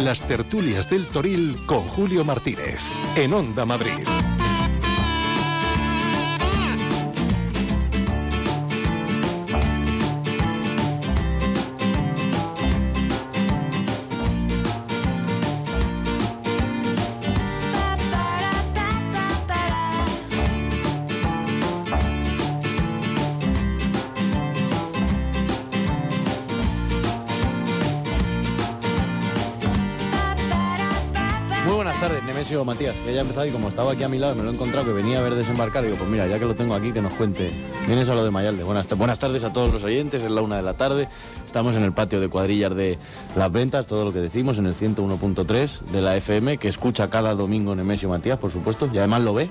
Las tertulias del Toril con Julio Martínez, en Onda Madrid. Matías, que ya ha empezado y como estaba aquí a mi lado, me lo he encontrado que venía a ver desembarcar, digo, pues mira, ya que lo tengo aquí, que nos cuente. Vienes a lo de Mayalde. Buenas tardes a todos los oyentes, es la 1 de la tarde, estamos en el patio de cuadrillas de Las Ventas, todo lo que decimos en el 101.3 de la FM, que escucha cada domingo Nemesio Matías, por supuesto, y además lo ve.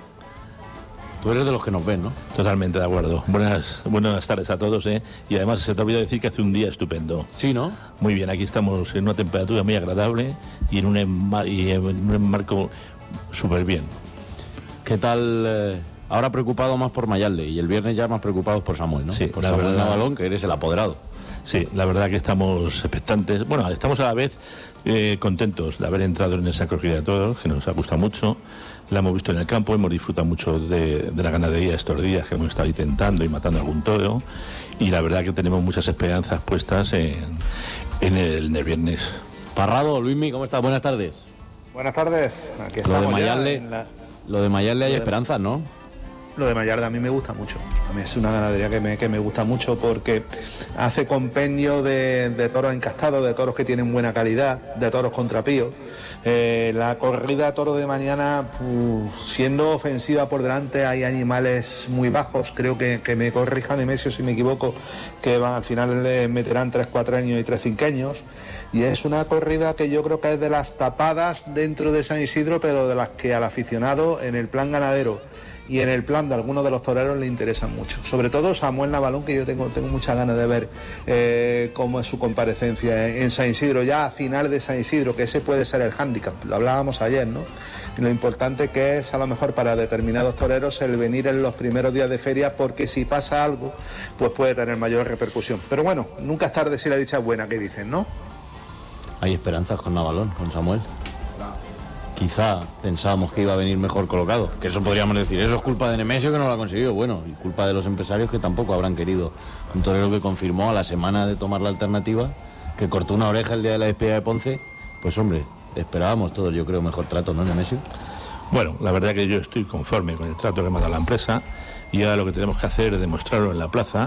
Tú eres de los que nos ven, ¿no? Totalmente de acuerdo. Buenas tardes a todos, ¿eh? Y además se te olvidó decir que hace un día estupendo. Sí, ¿no? Muy bien, aquí estamos en una temperatura muy agradable y en un enmarco súper bien. ¿Qué tal? Ahora preocupado más por Mayalde y el viernes ya más preocupados por Samuel, ¿no? Sí, por la Samuel verdad. Navalón, que eres el apoderado. Sí, la verdad que estamos expectantes. Bueno, estamos a la vez contentos de haber entrado en esa corrida de toros, que nos ha gustado mucho. La hemos visto en el campo, hemos disfrutado mucho de la ganadería estos días, que hemos estado intentando y matando algún toro. Y la verdad que tenemos muchas esperanzas puestas en el viernes. Parrado, Luismi, ¿cómo estás? Buenas tardes. Buenas tardes. Aquí Lo de estamos Mayalde, lo de Mayalde hay esperanzas, ¿no? Lo de Mayalde a mí me gusta mucho. A mí es una ganadería que me gusta mucho porque hace compendio de toros encastados, de toros que tienen buena calidad, de toros contrapíos. La corrida de toros de mañana, siendo ofensiva por delante, hay animales muy bajos. Creo que me corrija Nemesio si me equivoco, que al final le meterán 3 cuatreños y 3 cinqueños. Y es una corrida que yo creo que es de las tapadas dentro de San Isidro, pero de las que al aficionado en el plan ganadero y en el plan de algunos de los toreros le interesan mucho. Sobre todo Samuel Navalón, que yo tengo muchas ganas de ver cómo es su comparecencia en San Isidro, ya a final de San Isidro, que ese puede ser el hándicap, lo hablábamos ayer, ¿no? Y lo importante que es a lo mejor para determinados toreros el venir en los primeros días de feria, porque si pasa algo, pues puede tener mayor repercusión. Pero bueno, nunca es tarde si la dicha es buena, que dicen, ¿no? Hay esperanzas con Navalón, con Samuel. Quizá pensábamos que iba a venir mejor colocado, que eso podríamos decir, eso es culpa de Nemesio que no lo ha conseguido, bueno, y culpa de los empresarios que tampoco habrán querido. Un torero que confirmó a la semana de tomar la alternativa, que cortó una oreja el día de la despedida de Ponce, pues hombre, esperábamos todos, yo creo, mejor trato, ¿no, Nemesio? Bueno, la verdad que yo estoy conforme con el trato que me ha dado la empresa. Y ahora lo que tenemos que hacer es demostrarlo en la plaza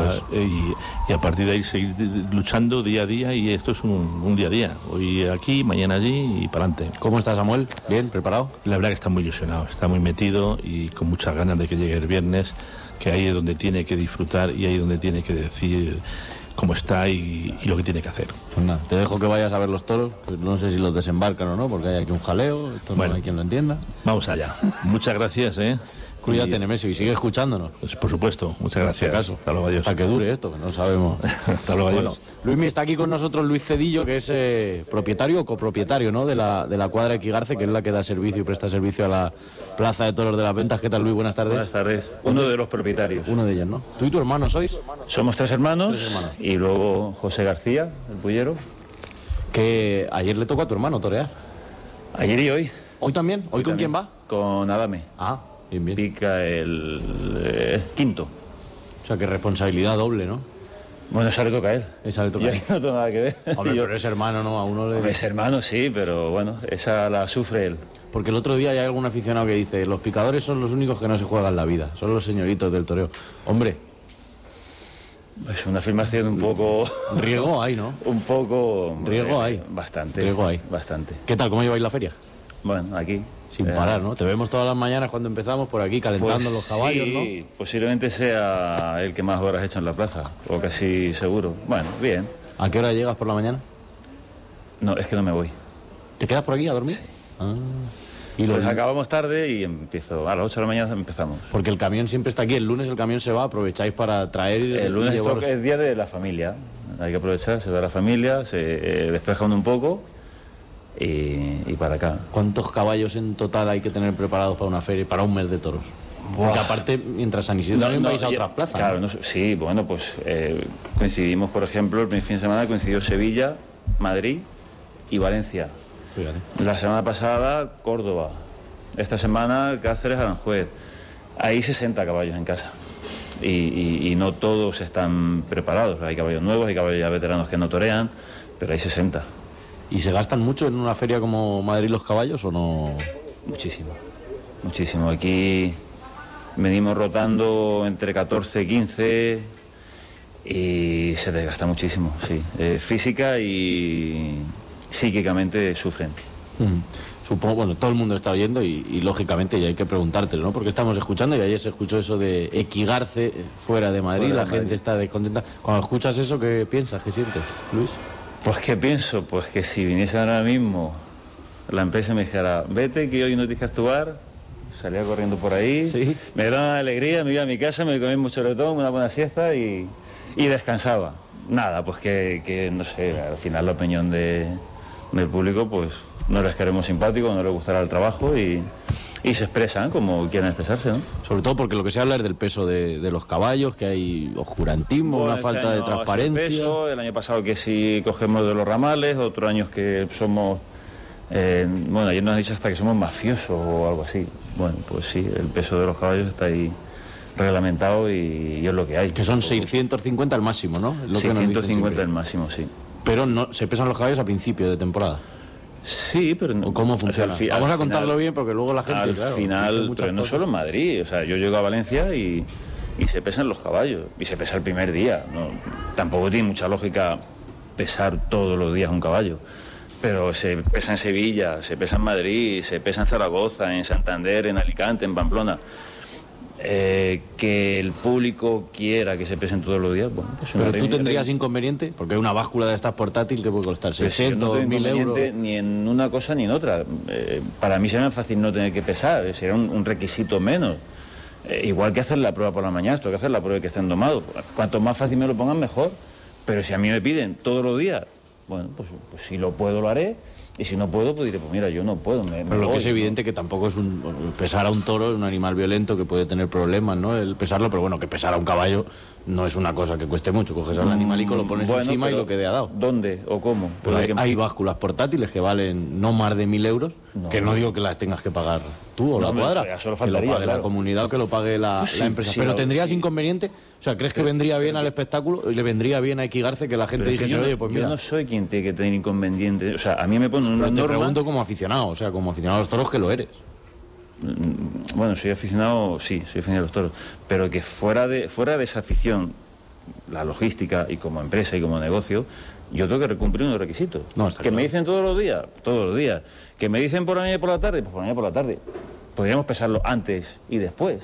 y a partir de ahí seguir luchando día a día, y esto es un día a día, hoy aquí, mañana allí y para adelante. ¿Cómo está Samuel? ¿Bien? ¿Preparado? La verdad que está muy ilusionado, está muy metido y con muchas ganas de que llegue el viernes, que ahí es donde tiene que disfrutar y ahí es donde tiene que decir cómo está y lo que tiene que hacer. Pues nada, te dejo que vayas a ver los toros, pues no sé si los desembarcan o no, porque hay aquí un jaleo, esto bueno, no hay quien lo entienda. Vamos allá. Muchas gracias, Cuídate, Nemesio, y sigue escuchándonos. Pues por supuesto, muchas gracias. Caso. Hasta luego, adiós. Hasta que dure esto, que no sabemos. Hasta luego, adiós. Bueno, Luismi, está aquí con nosotros Luis Cedillo, que es propietario o copropietario, ¿no?, de la cuadra Equigarce, que es la que da servicio y presta servicio a la Plaza de Toros de Las Ventas. ¿Qué tal, Luis? Buenas tardes. Buenas tardes. Uno de los propietarios. Uno de ellos, ¿no? ¿Tú y tu hermano sois? Somos tres hermanos. Y luego José García, el pullero. Que ayer le tocó a tu hermano torear. Ayer y hoy. ¿Hoy también? ¿Hoy con quién va? Con Adame. Ah, bien, bien. Pica el quinto. O sea, que responsabilidad doble, ¿no? Bueno, esa le toca a él. Esa le toca a él. Yo no tengo nada que ver. Hombre, pero es hermano, ¿no? A uno le... Es hermano, sí, pero bueno, esa la sufre él. Porque el otro día hay algún aficionado que dice, los picadores son los únicos que no se juegan la vida, son los señoritos del toreo. Hombre... Es una afirmación un poco... Riego hay, ¿no? Un poco... Riego hay. Bastante. Riego hay. Bastante. ¿Qué tal? ¿Cómo lleváis la feria? Bueno, aquí... Sin parar, ¿no? Te vemos todas las mañanas cuando empezamos por aquí calentando pues los caballos, sí, ¿no? Posiblemente sea el que más horas ha hecho en la plaza, o casi seguro. Bueno, bien. ¿A qué hora llegas por la mañana? No, es que no me voy. ¿Te quedas por aquí a dormir? Sí. Ah. Y pues acabamos tarde y empiezo a las 8 de la mañana empezamos. Porque el camión siempre está aquí, el lunes el camión se va, aprovecháis para traer... El lunes es día de la familia, hay que aprovechar, se va la familia, se despeja uno un poco y para acá. ¿Cuántos caballos en total hay que tener preparados para una feria, para un mes de toros? Buah. Porque aparte, mientras San Isidro también vais a otras plazas. Claro, ¿no? Sí, bueno, pues coincidimos, por ejemplo, el primer fin de semana coincidió Sevilla, Madrid y Valencia. Fíjate. La semana pasada, Córdoba. Esta semana, Cáceres, Aranjuez. Hay 60 caballos en casa. Y no todos están preparados. Hay caballos nuevos, hay caballos ya veteranos que no torean, pero hay 60. ¿Y se gastan mucho en una feria como Madrid los caballos o no? Muchísimo, muchísimo. Aquí venimos rotando entre 14 y 15 y se desgasta muchísimo, sí. Física y psíquicamente sufren. Supongo, bueno, todo el mundo está oyendo y lógicamente ya hay que preguntártelo, ¿no? Porque estamos escuchando y ayer se escuchó eso de Equigarce fuera de Madrid, la gente está descontenta. Cuando escuchas eso, ¿qué piensas? ¿Qué sientes, Luis? Pues ¿qué pienso? Pues que si viniese ahora mismo la empresa me dijera, vete que hoy no tienes que actuar, salía corriendo por ahí, ¿Sí? me daba una alegría, me iba a mi casa, me comía un choletón, una buena siesta y descansaba. Nada, pues que no sé, al final la opinión del público, pues no les queremos simpáticos, no les gustará el trabajo y se expresan como quieren expresarse, ¿no? Sobre todo porque lo que se habla es del peso de los caballos, que hay oscurantismo, Bueno, una falta de transparencia. El año pasado que sí cogemos de los ramales, otros años que somos... bueno, ayer nos han dicho hasta que somos mafiosos o algo así. Bueno, pues sí, el peso de los caballos está ahí reglamentado y es lo que hay. Que son 650 al máximo, ¿no? Es lo que nos dicen 650 siempre. el máximo, sí. Pero no se pesan los caballos a principio de temporada. Sí, pero no. ¿O cómo funciona? O sea, Vamos a contarlo bien porque luego la gente, al claro, final, dice muchas pero no cosas. solo en Madrid, o sea, yo llego a Valencia y se pesan los caballos y se pesa el primer día, ¿no? Tampoco tiene mucha lógica pesar todos los días un caballo, pero se pesa en Sevilla, se pesa en Madrid, se pesa en Zaragoza, en Santander, en Alicante, en Pamplona. Que el público quiera que se pesen todos los días, bueno, pues Pero tú tendrías inconveniente, porque una báscula de estas portátil que puede costar 600, 1000 euros. Ni en una cosa ni en otra. Para mí sería más fácil no tener que pesar, sería un requisito menos. Igual que hacer la prueba por la mañana, tengo que hacer la prueba que estén domados. Cuanto más fácil me lo pongan, mejor. Pero si a mí me piden todos los días, bueno, pues si lo puedo, lo haré. Y si no puedo, pues diré, pues mira, yo no puedo. Pero lo que es evidente que tampoco es pesar a un toro es un animal violento que puede tener problemas, ¿no? El pesarlo, pero bueno, que pesar a un caballo no es una cosa que cueste mucho. Coges al animalico, lo pones encima y lo que te ha dado. ¿Dónde o cómo? Pero hay básculas portátiles que valen no más de 1000 euros, que no digo que las tengas que pagar tú o la cuadra, ya solo que lo faltaría, pague claro. la comunidad o que lo pague la empresa. sí, pero ¿tendrías inconveniente? O sea, ¿crees que vendría bien al espectáculo y le vendría bien a Equigarce que la gente Pero es que dijese, oye, pues mira... Yo no soy quien tiene que tener inconveniente. O sea, a mí me ponen una Pero te norma... pregunto como aficionado, o sea, como aficionado a los toros que lo eres. Bueno, soy aficionado, sí, soy aficionado a los toros, pero que fuera de esa afición, la logística y como empresa y como negocio, yo tengo que cumplir unos requisitos. No, está que claro. me dicen todos los días. Que me dicen por la mañana y por la tarde, pues por la mañana y por la tarde. Podríamos pesarlo antes y después.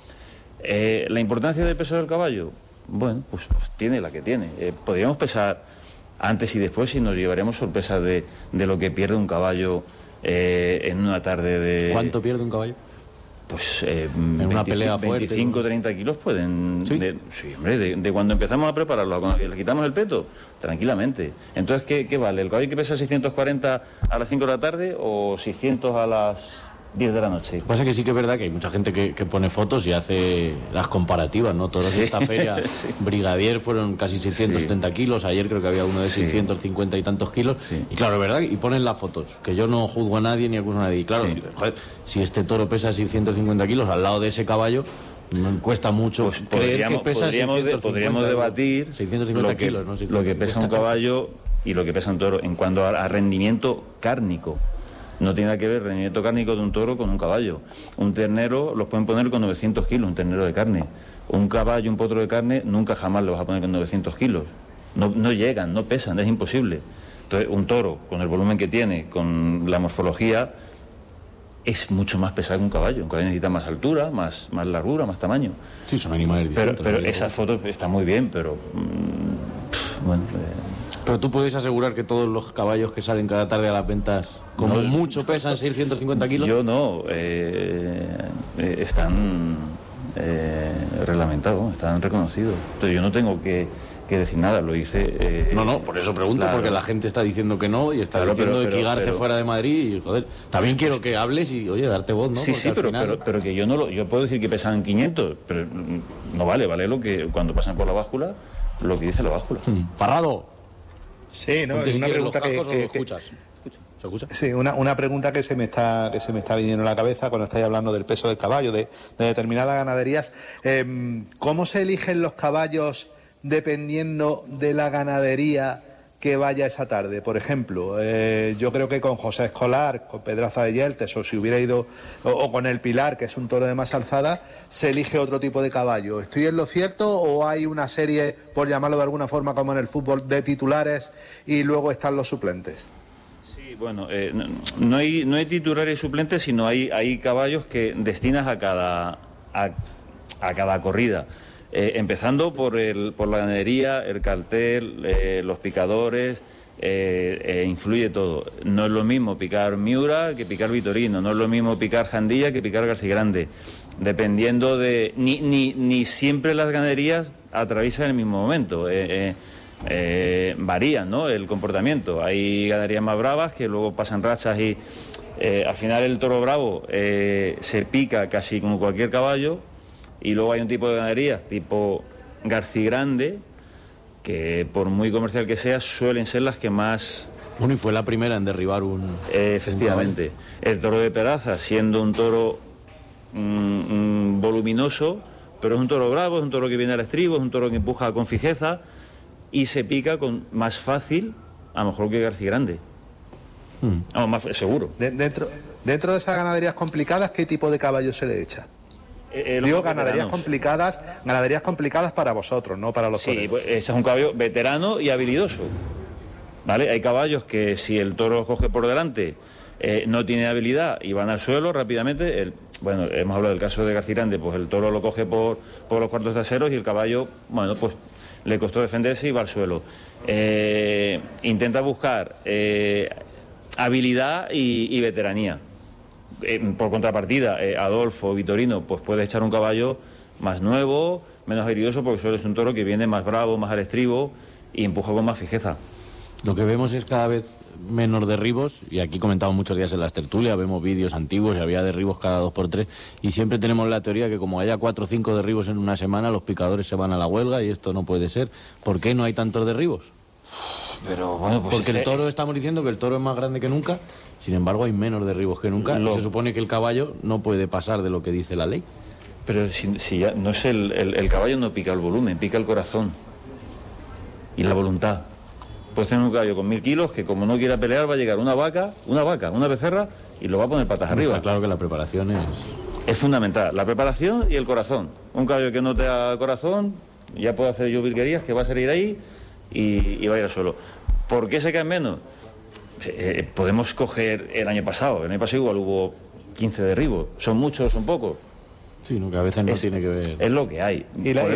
La importancia del peso del caballo, bueno, pues tiene la que tiene. Podríamos pesar antes y después y nos llevaremos sorpresas de lo que pierde un caballo en una tarde de... ¿Cuánto pierde un caballo? Pues en una pelea fuerte, 25 o 30 kilos pueden... ¿Sí? Sí, hombre, de cuando empezamos a prepararlo, cuando le quitamos el peto, tranquilamente. Entonces, ¿qué vale? ¿El caballo que pesa 640 a las 5 de la tarde o 600 a las 10 de la noche? Lo que pasa es que sí que es verdad que hay mucha gente que pone fotos y hace las comparativas, ¿no? Todos esta feria, sí. Brigadier fueron casi 630 kilos, ayer creo que había uno de 650 y tantos kilos, Sí. y claro, es verdad, y ponen las fotos, que yo no juzgo a nadie ni acuso a nadie, y claro, Sí. dices, joder, si este toro pesa 650 kilos al lado de ese caballo, me cuesta mucho Pues creer que pesa 650 podríamos debatir 650 kilos, ¿no? lo que pesa un caballo y lo que pesa un toro en cuanto a rendimiento cárnico. No tiene nada que ver el rendimiento cárnico de un toro con un caballo. Un ternero los pueden poner con 900 kilos, un ternero de carne. Un caballo, un potro de carne, nunca jamás lo vas a poner con 900 kilos. No llegan, no pesan, es imposible. Entonces, un toro, con el volumen que tiene, con la morfología, es mucho más pesado que un caballo. Un caballo necesita más altura, más largura, más tamaño. Sí, son animales distintos. Pero esa foto está muy bien, pero... bueno... Pero tú puedes asegurar que todos los caballos que salen cada tarde a las ventas, como No, mucho, pesan 650 kilos. Yo no, están reglamentados, están reconocidos. Entonces yo no tengo que decir nada, lo hice... No, por eso pregunto, claro. porque la gente está diciendo que no y está Claro, diciendo pero- Equigarce pero- fuera de Madrid y, joder, también quiero que hables y, oye, darte voz, ¿no? Sí, Porque sí, al final- pero que yo no lo... Yo puedo decir que pesan 500, pero no vale lo que cuando pasan por la báscula, lo que dice la báscula. Parrado. Sí, no, Ponte es si una quieres los pregunta cascos o lo que escuchas. ¿Se escucha? Sí, una pregunta que se me está viniendo a la cabeza cuando estáis hablando del peso del caballo, de determinadas ganaderías. ¿Cómo se eligen los caballos dependiendo de la ganadería que vaya esa tarde? Por ejemplo, yo creo que con José Escolar, con Pedraza de Yeltes, o si hubiera ido, o con el Pilar, que es un toro de más alzada, se elige otro tipo de caballo. ¿Estoy en lo cierto o hay una serie, por llamarlo de alguna forma, como en el fútbol, de titulares y luego están los suplentes? Sí, bueno, no hay titulares y suplentes, sino hay caballos que destinas a cada corrida. Empezando por la ganadería, el cartel, los picadores, influye todo. No es lo mismo picar Miura que picar Vitorino, no es lo mismo picar Jandilla que picar Garcigrande. Dependiendo de... Ni siempre las ganaderías atraviesan el mismo momento. Varían, ¿no?, el comportamiento. Hay ganaderías más bravas que luego pasan rachas y al final el toro bravo se pica casi como cualquier caballo. Y luego hay un tipo de ganaderías tipo Garcigrande, que por muy comercial que sea, suelen ser las que más... Bueno, y fue la primera en derribar efectivamente. El toro de Peraza, siendo un toro voluminoso, pero es un toro bravo, es un toro que viene al estribo, es un toro que empuja con fijeza y se pica con más fácil, a lo mejor que Garcigrande. Más seguro. Dentro de esas ganaderías complicadas, ¿qué tipo de caballo se le echa? Digo, ganaderías complicadas para vosotros, no para los toreros. Sí, pues ese es un caballo veterano y habilidoso, ¿vale? Hay caballos que si el toro los coge por delante no tiene habilidad y van al suelo rápidamente. Bueno, hemos hablado del caso de Garcigrande, pues el toro lo coge por los cuartos traseros y el caballo, bueno, pues le costó defenderse y va al suelo. Intenta buscar habilidad y veteranía. Por contrapartida, Adolfo Vitorino, pues puede echar un caballo más nuevo, menos habilidoso, porque suele ser un toro que viene más bravo, más al estribo y empuja con más fijeza. Lo que vemos es cada vez menos derribos, y aquí comentamos muchos días en las tertulias, vemos vídeos antiguos y había derribos cada 2 por 3, y siempre tenemos la teoría que como haya 4 o 5 derribos en una semana, los picadores se van a la huelga y esto no puede ser. ¿Por qué no hay tantos derribos? Pero bueno, pues porque el toro, estamos diciendo que el toro es más grande que nunca, sin embargo hay menos derribos que nunca, y se supone que el caballo no puede pasar de lo que dice la ley. Pero si ya no es el caballo, no pica el volumen, pica el corazón y la voluntad. Puedes tener un caballo con 1000 kilos que como no quiera pelear va a llegar una becerra y lo va a poner patas arriba. Está claro que la preparación es fundamental, la preparación y el corazón. Un caballo que no te da corazón, ya puede hacer yo virguerías, que va a salir ahí y va a ir al suelo. ¿Por qué se caen menos? Podemos coger el año pasado igual hubo 15 derribos. ¿Son muchos o son pocos? Sí, no, que a veces no tiene que ver. Es lo que hay. ¿Y la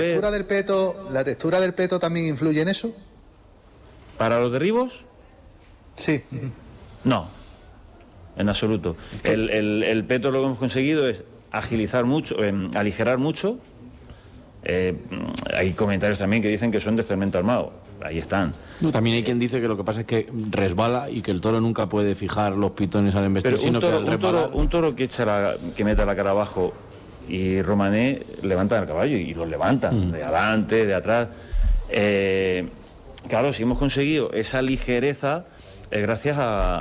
textura del peto también influye en eso? ¿Para los derribos? Sí. No, en absoluto. El peto lo que hemos conseguido es agilizar mucho, aligerar mucho. Hay comentarios también que dicen que son de cemento armado. Ahí están. No, también hay quien dice que lo que pasa es que resbala y que el toro nunca puede fijar los pitones al embestir, sino que al resbalar... un toro que meta la cara abajo y Romané levantan el caballo y lo levantan de adelante, de atrás. Claro, si hemos conseguido esa ligereza es gracias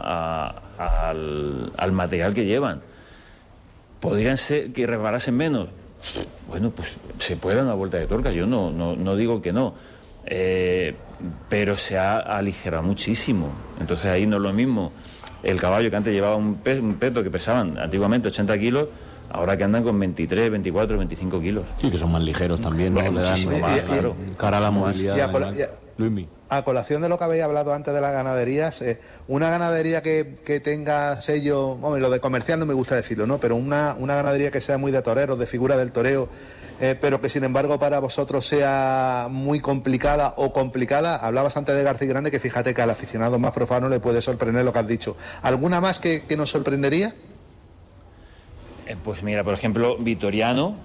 al material que llevan. ¿Podrían ser que resbalasen menos? Bueno, pues se puede dar una vuelta de tuerca, yo no digo que no. Pero se ha aligerado muchísimo. Entonces ahí no es lo mismo el caballo que antes llevaba un peto que pesaban antiguamente 80 kilos, ahora que andan con 23, 24, 25 kilos. Sí, que son más ligeros también, ¿no? Bueno, le dan claro, cara a la movilidad. Luismi. A colación de lo que habéis hablado antes de las ganaderías, una ganadería que tenga sello, bueno, lo de comercial no me gusta decirlo, ¿no? Pero una ganadería que sea muy de toreros, de figura del toreo, pero que sin embargo para vosotros sea muy complicada o complicada. Hablabas antes de Garcigrande, que fíjate que al aficionado más profano le puede sorprender lo que has dicho. ¿Alguna más que nos sorprendería? Pues mira, por ejemplo, Vitoriano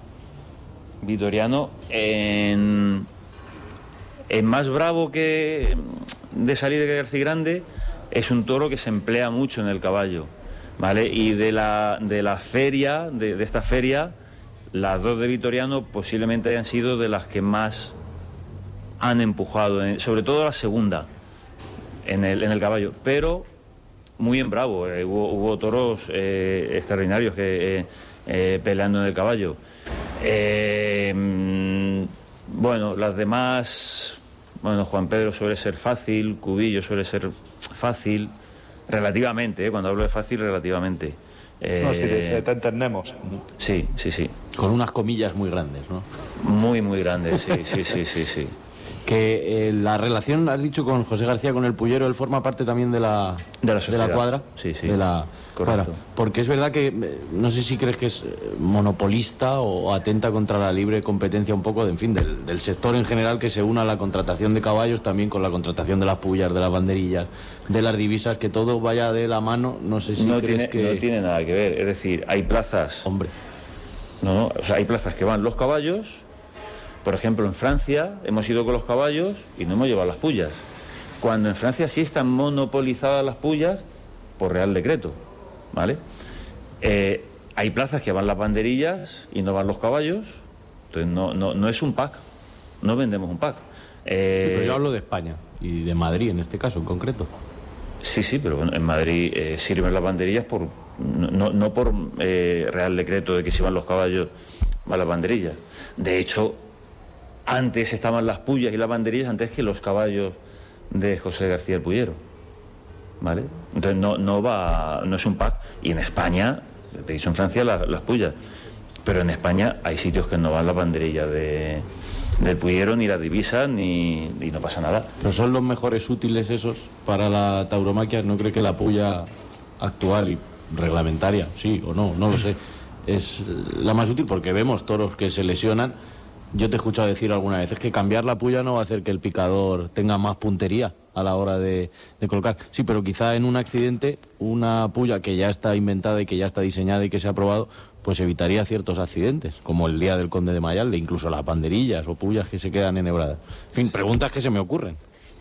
en más bravo que de salida que Garcigrande, es un toro que se emplea mucho en el caballo, ¿vale? Y de la feria, de esta feria, las 2 de Vitoriano posiblemente hayan sido de las que más han empujado, sobre todo la segunda en el caballo, pero muy en bravo. Hubo toros extraordinarios que peleando en el caballo. Bueno, las demás, bueno, Juan Pedro suele ser fácil, Cubillo suele ser fácil, relativamente, cuando hablo de fácil, relativamente. No, si te entendemos. Sí. Con unas comillas muy grandes, ¿no? Muy grandes, sí. Que la relación, has dicho, con José García, con el Puyero, él forma parte también de la cuadra. Sí, de la correcto. cuadra. Porque es verdad que, no sé si crees que es monopolista o atenta contra la libre competencia un poco, en fin, del sector en general, que se una a la contratación de caballos también con la contratación de las pullas, de las banderillas, de las divisas, que todo vaya de la mano. No sé si crees que... No tiene nada que ver, es decir, hay plazas... Hombre. No, o sea, hay plazas que van los caballos. Por ejemplo, en Francia hemos ido con los caballos y no hemos llevado las pullas. Cuando en Francia sí están monopolizadas las pullas por Real Decreto, ¿vale? Hay plazas que van las banderillas y no van los caballos. Entonces no es un pack, no vendemos un pack. Sí, pero yo hablo de España y de Madrid en este caso en concreto. Sí, pero bueno, en Madrid sirven las banderillas no por Real Decreto de que si van los caballos van las banderillas. De hecho, antes estaban las pullas y las banderillas antes que los caballos de José García el Puyero, ¿vale? Entonces no es un pack. Y en España, te he dicho en Francia las pullas, pero en España hay sitios que no van las banderillas del Puyero ni las divisas y no pasa nada. Pero son los mejores útiles esos para la tauromaquia. ¿No cree que la pulla actual y reglamentaria, sí o no lo sé, es la más útil? Porque vemos toros que se lesionan. Yo te he escuchado decir alguna vez, es que cambiar la pulla no va a hacer que el picador tenga más puntería a la hora de colocar. Sí, pero quizá en un accidente, una pulla que ya está inventada y que ya está diseñada y que se ha probado, pues evitaría ciertos accidentes, como el día del Conde de Mayalde, incluso las banderillas o pullas que se quedan enhebradas. En fin, preguntas que se me ocurren.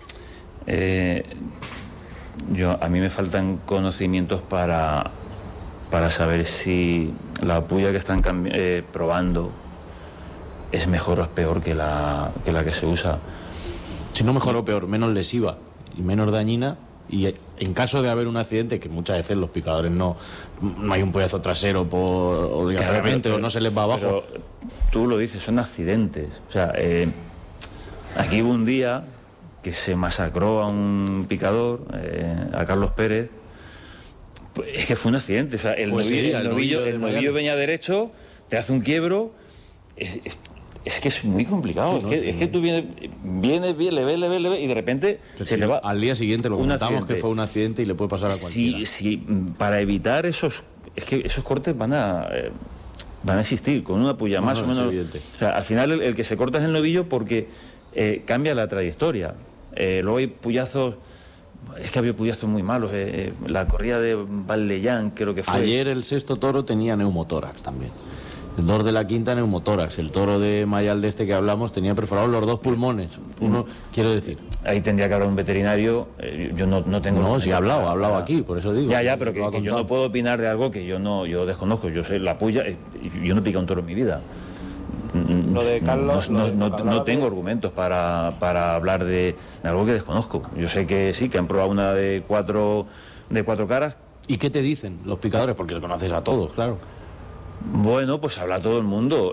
A mí me faltan conocimientos para saber si la pulla que están probando es mejor o es peor que la que se usa. Si no mejor o peor, menos lesiva y menos dañina, y en caso de haber un accidente, que muchas veces los picadores no hay un pollazo trasero obligatoriamente, o no se les va abajo. Pero tú lo dices, son accidentes. O sea, aquí hubo un día que se masacró a un picador, a Carlos Pérez. Pues es que fue un accidente. O sea, el novillo venía derecho, te hace un quiebro. Es que es muy complicado. Es que tú vienes le ves y de repente se le va. Al día siguiente lo contamos que fue un accidente y le puede pasar a cualquiera. Sí, para evitar esos cortes van a existir con una puya más o menos. O sea, al final el que se corta es el novillo porque cambia la trayectoria. Luego hay puyazos. Es que había puyazos muy malos. La corrida de Valdellán, creo que fue. Ayer el sexto toro tenía neumotórax también. El toro de la quinta, neumotórax. El toro de Mayalde que hablamos tenía perforados los dos pulmones. Uno, quiero decir. Ahí tendría que hablar un veterinario. Yo no tengo. No, sí ha hablado aquí, por eso digo. Ya, pero que yo no puedo opinar de algo que yo desconozco. Yo sé la puya. Yo no pica un toro en mi vida. Lo de Carlos. No tengo argumentos para hablar de algo que desconozco. Yo sé que sí, que han probado una de cuatro caras. ¿Y qué te dicen los picadores? Porque los conoces a todos, claro. Bueno, pues habla todo el mundo.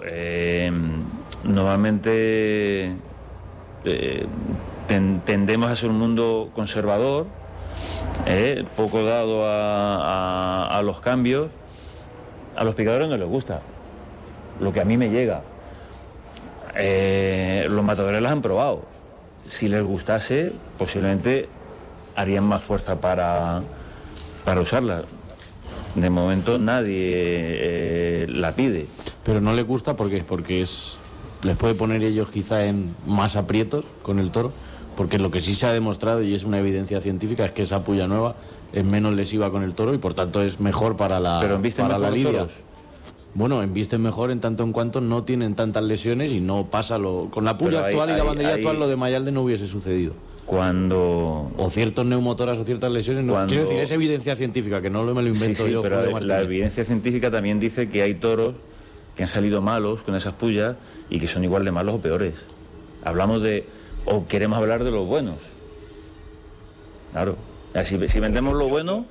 Normalmente tendemos a ser un mundo conservador, poco dado a los cambios. A los picadores no les gusta lo que a mí me llega. Los matadores las han probado. Si les gustase, posiblemente harían más fuerza para usarlas. De momento nadie la pide. Pero no les gusta porque les puede poner ellos quizá en más aprietos con el toro, porque lo que sí se ha demostrado y es una evidencia científica es que esa puya nueva es menos lesiva con el toro y por tanto es mejor para la lidia. Bueno, embisten mejor en tanto en cuanto no tienen tantas lesiones y no pasa con la puya actual y la banderilla actual lo de Mayalde no hubiese sucedido. O ciertos neumotoras o ciertas lesiones, quiero decir, es evidencia científica, que no me lo invento yo. Pero la evidencia científica también dice que hay toros que han salido malos con esas pullas y que son igual de malos o peores. Hablamos queremos hablar de los buenos. Claro, si vendemos lo bueno,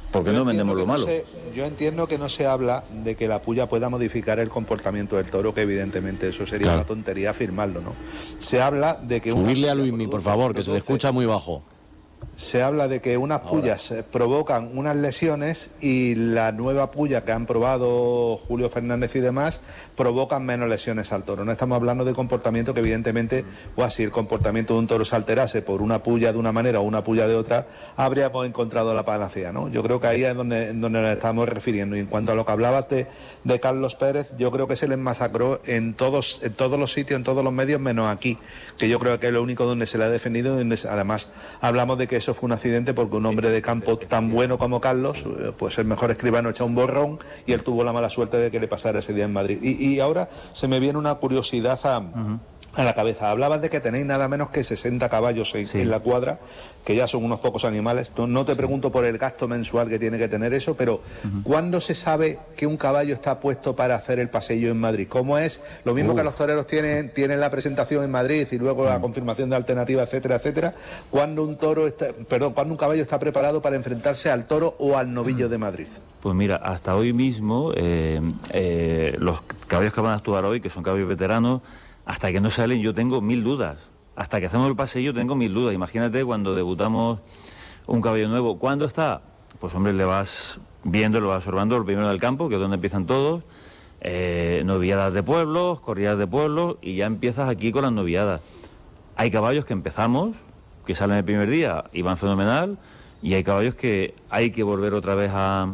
¿Por qué no vendemos lo malo? Yo entiendo que no se habla de que la puya pueda modificar el comportamiento del toro, que evidentemente eso sería una tontería afirmarlo, ¿no? Se habla de que... Subirle a Luismi, por favor, que se le escucha muy bajo. Se habla de que unas pullas provocan unas lesiones y la nueva puya que han probado Julio Fernández y demás provocan menos lesiones al toro. No estamos hablando de comportamiento que evidentemente, o así el comportamiento de un toro se alterase por una puya de una manera o una puya de otra, habríamos encontrado la panacea, ¿no? Yo creo que ahí es donde nos estamos refiriendo. Y en cuanto a lo que hablabas de Carlos Pérez, yo creo que se les masacró en todos los sitios, en todos los medios, menos aquí, que yo creo que es lo único donde se le ha defendido, donde además hablamos de que eso fue un accidente porque un hombre de campo tan bueno como Carlos, pues el mejor escribano echa un borrón y él tuvo la mala suerte de que le pasara ese día en Madrid. Y ahora se me viene una curiosidad a la cabeza. Hablabas de que tenéis nada menos que 60 caballos en la cuadra, que ya son unos pocos animales. No te pregunto por el gasto mensual que tiene que tener eso, pero ¿cuándo se sabe que un caballo está puesto para hacer el paseillo en Madrid? ¿Cómo es? Lo mismo que los toreros tienen la presentación en Madrid y luego la confirmación de alternativa, etcétera, etcétera. ¿Cuándo un cuándo un caballo está preparado para enfrentarse al toro o al novillo de Madrid? Pues mira, hasta hoy mismo los caballos que van a actuar hoy, que son caballos veteranos, hasta que no salen yo tengo 1000 dudas. Hasta que hacemos el pasillo tengo 1000 dudas. Imagínate cuando debutamos un caballo nuevo. ¿Cuándo está? Pues hombre, le vas viendo, lo vas observando, el primero del campo, que es donde empiezan todos, novilladas de pueblos, corridas de pueblos, y ya empiezas aquí con las novilladas. Hay caballos que empezamos, que salen el primer día y van fenomenal, y hay caballos que hay que volver otra vez a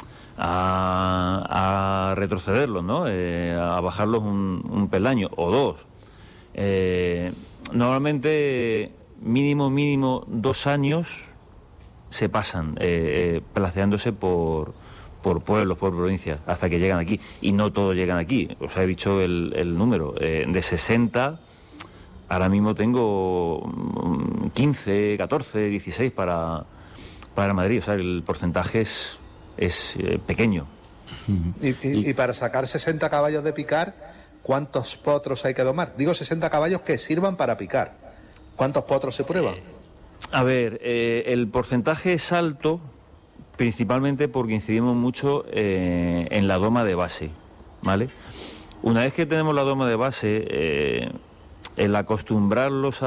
retrocederlos, ¿no? A bajarlos un peldaño o dos. Normalmente mínimo 2 años se pasan placeándose por pueblos, por provincias, hasta que llegan aquí. Y no todos llegan aquí. Os he dicho el número. De 60, ahora mismo tengo 15, 14, 16 para Madrid. O sea, el porcentaje es pequeño. Y para sacar 60 caballos de picar, ¿cuántos potros hay que domar? Digo 60 caballos que sirvan para picar. ¿Cuántos potros se prueban? A ver, el porcentaje es alto, principalmente porque incidimos mucho en la doma de base, ¿vale? Una vez que tenemos la doma de base, el acostumbrarlos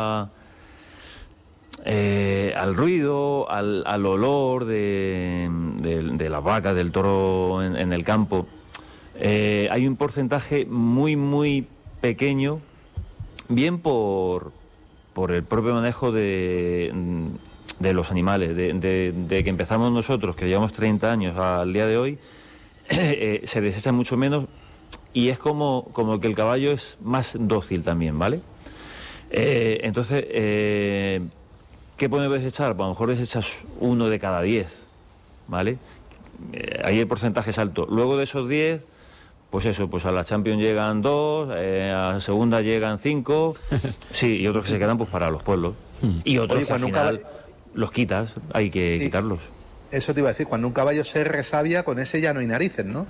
al ruido, al olor de las vacas, del toro en el campo, hay un porcentaje muy pequeño, bien por el propio manejo de los animales, de que empezamos nosotros, que llevamos 30 años al día de hoy, se desecha mucho menos, y es como que el caballo es más dócil también, ¿vale? Entonces, ¿qué podemos desechar? Pues a lo mejor desechas 1 de cada 10, ¿vale? Ahí el porcentaje es alto. Luego de esos 10, pues eso, pues a la Champions llegan 2, a segunda llegan 5, sí, y otros que se quedan pues para los pueblos. Y otros que al final los quitas, hay que quitarlos. Eso te iba a decir, cuando un caballo se resabia, con ese ya no hay narices, ¿no?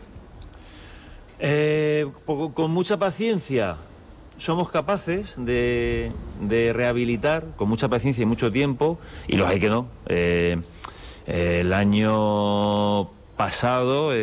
Con mucha paciencia somos capaces de rehabilitar, con mucha paciencia y mucho tiempo, y los hay que no. El año pasado,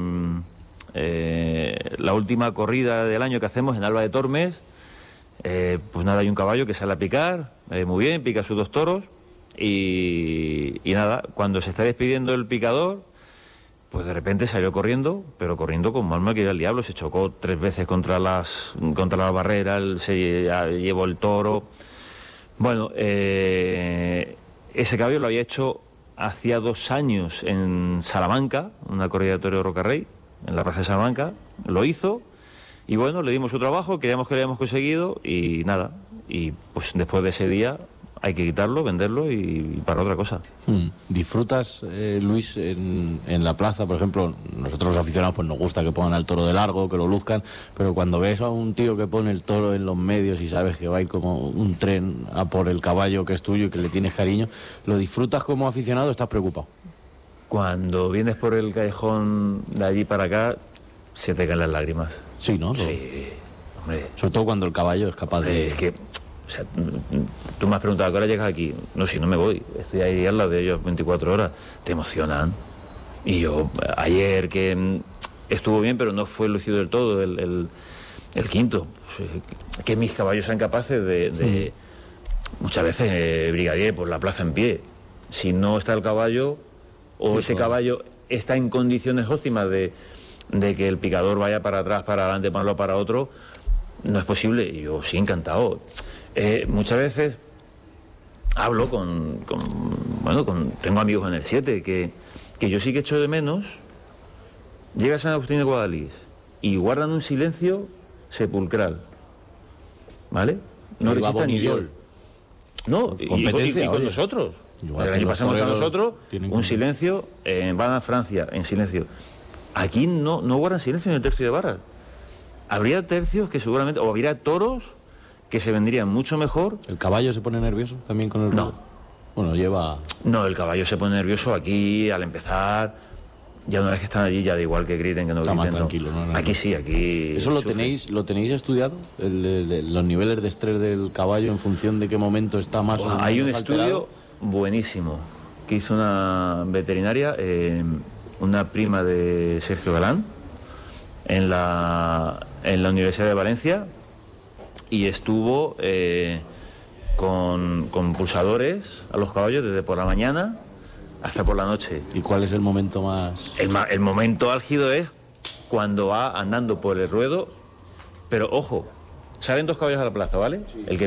la última corrida del año que hacemos en Alba de Tormes, pues nada, hay un caballo que sale a picar, muy bien, pica sus 2 toros, y nada, cuando se está despidiendo el picador, pues de repente salió corriendo, pero corriendo como alma que iba el diablo, se chocó 3 veces contra la barrera, se llevó el toro. Bueno, ese caballo lo había hecho hacía 2 años en Salamanca, una corrida de toro de Rocarrey, en la plaza de Salamanca, lo hizo, y bueno, le dimos su trabajo, creíamos que lo habíamos conseguido, y nada, y pues después de ese día hay que quitarlo, venderlo y para otra cosa. ¿Disfrutas, Luis, en la plaza, por ejemplo? Nosotros los aficionados pues nos gusta que pongan al toro de largo, que lo luzcan, pero cuando ves a un tío que pone el toro en los medios y sabes que va a ir como un tren a por el caballo que es tuyo y que le tienes cariño, ¿lo disfrutas como aficionado o estás preocupado? Cuando vienes por el callejón de allí para acá, se te caen las lágrimas. Sí, ¿no? Sí, hombre. Sobre todo cuando el caballo es capaz de... Es que, o sea, tú me has preguntado, ¿a qué hora llegas aquí? No, si no me voy, estoy ahí al lado de ellos 24 horas. Te emocionan, Y yo, ayer que estuvo bien, pero no fue lucido del todo el quinto. Que mis caballos sean capaces de muchas veces, brigadier, por la plaza en pie. Si no está el caballo, o ese caballo está en condiciones óptimas de que el picador vaya para atrás, para adelante, para uno, para otro, no es posible. Y yo sí, encantado. Muchas veces hablo tengo amigos en el 7 que yo sí que echo de menos. Llega a San Agustín de Guadalís y guardan un silencio sepulcral, ¿vale? No resistan ni Dios. No, competencia, y con nosotros. Igual El que año los pasado toreros nosotros, tienen un silencio, van a Francia, en silencio. Aquí no guardan silencio en el tercio de varas. Habría tercios que seguramente, o habría toros que se vendrían mucho mejor. ¿El caballo se pone nervioso también con el ruedo? No. Bueno, lleva... No, el caballo se pone nervioso aquí al empezar. Ya una vez que están allí, ya da igual que griten, que no Está griten. más tranquilo, ¿no? Aquí sí, aquí... ¿Eso lo sufre. tenéis estudiado? Los niveles de estrés del caballo en función de qué momento está más o menos Hay un alterado. estudio buenísimo que hizo una veterinaria, una prima de Sergio Galán, en la Universidad de Valencia, y estuvo con pulsadores a los caballos desde por la mañana hasta por la noche. ¿Y cuál es el momento más...? El momento álgido es cuando va andando por el ruedo, pero ojo, salen dos caballos a la plaza, ¿vale?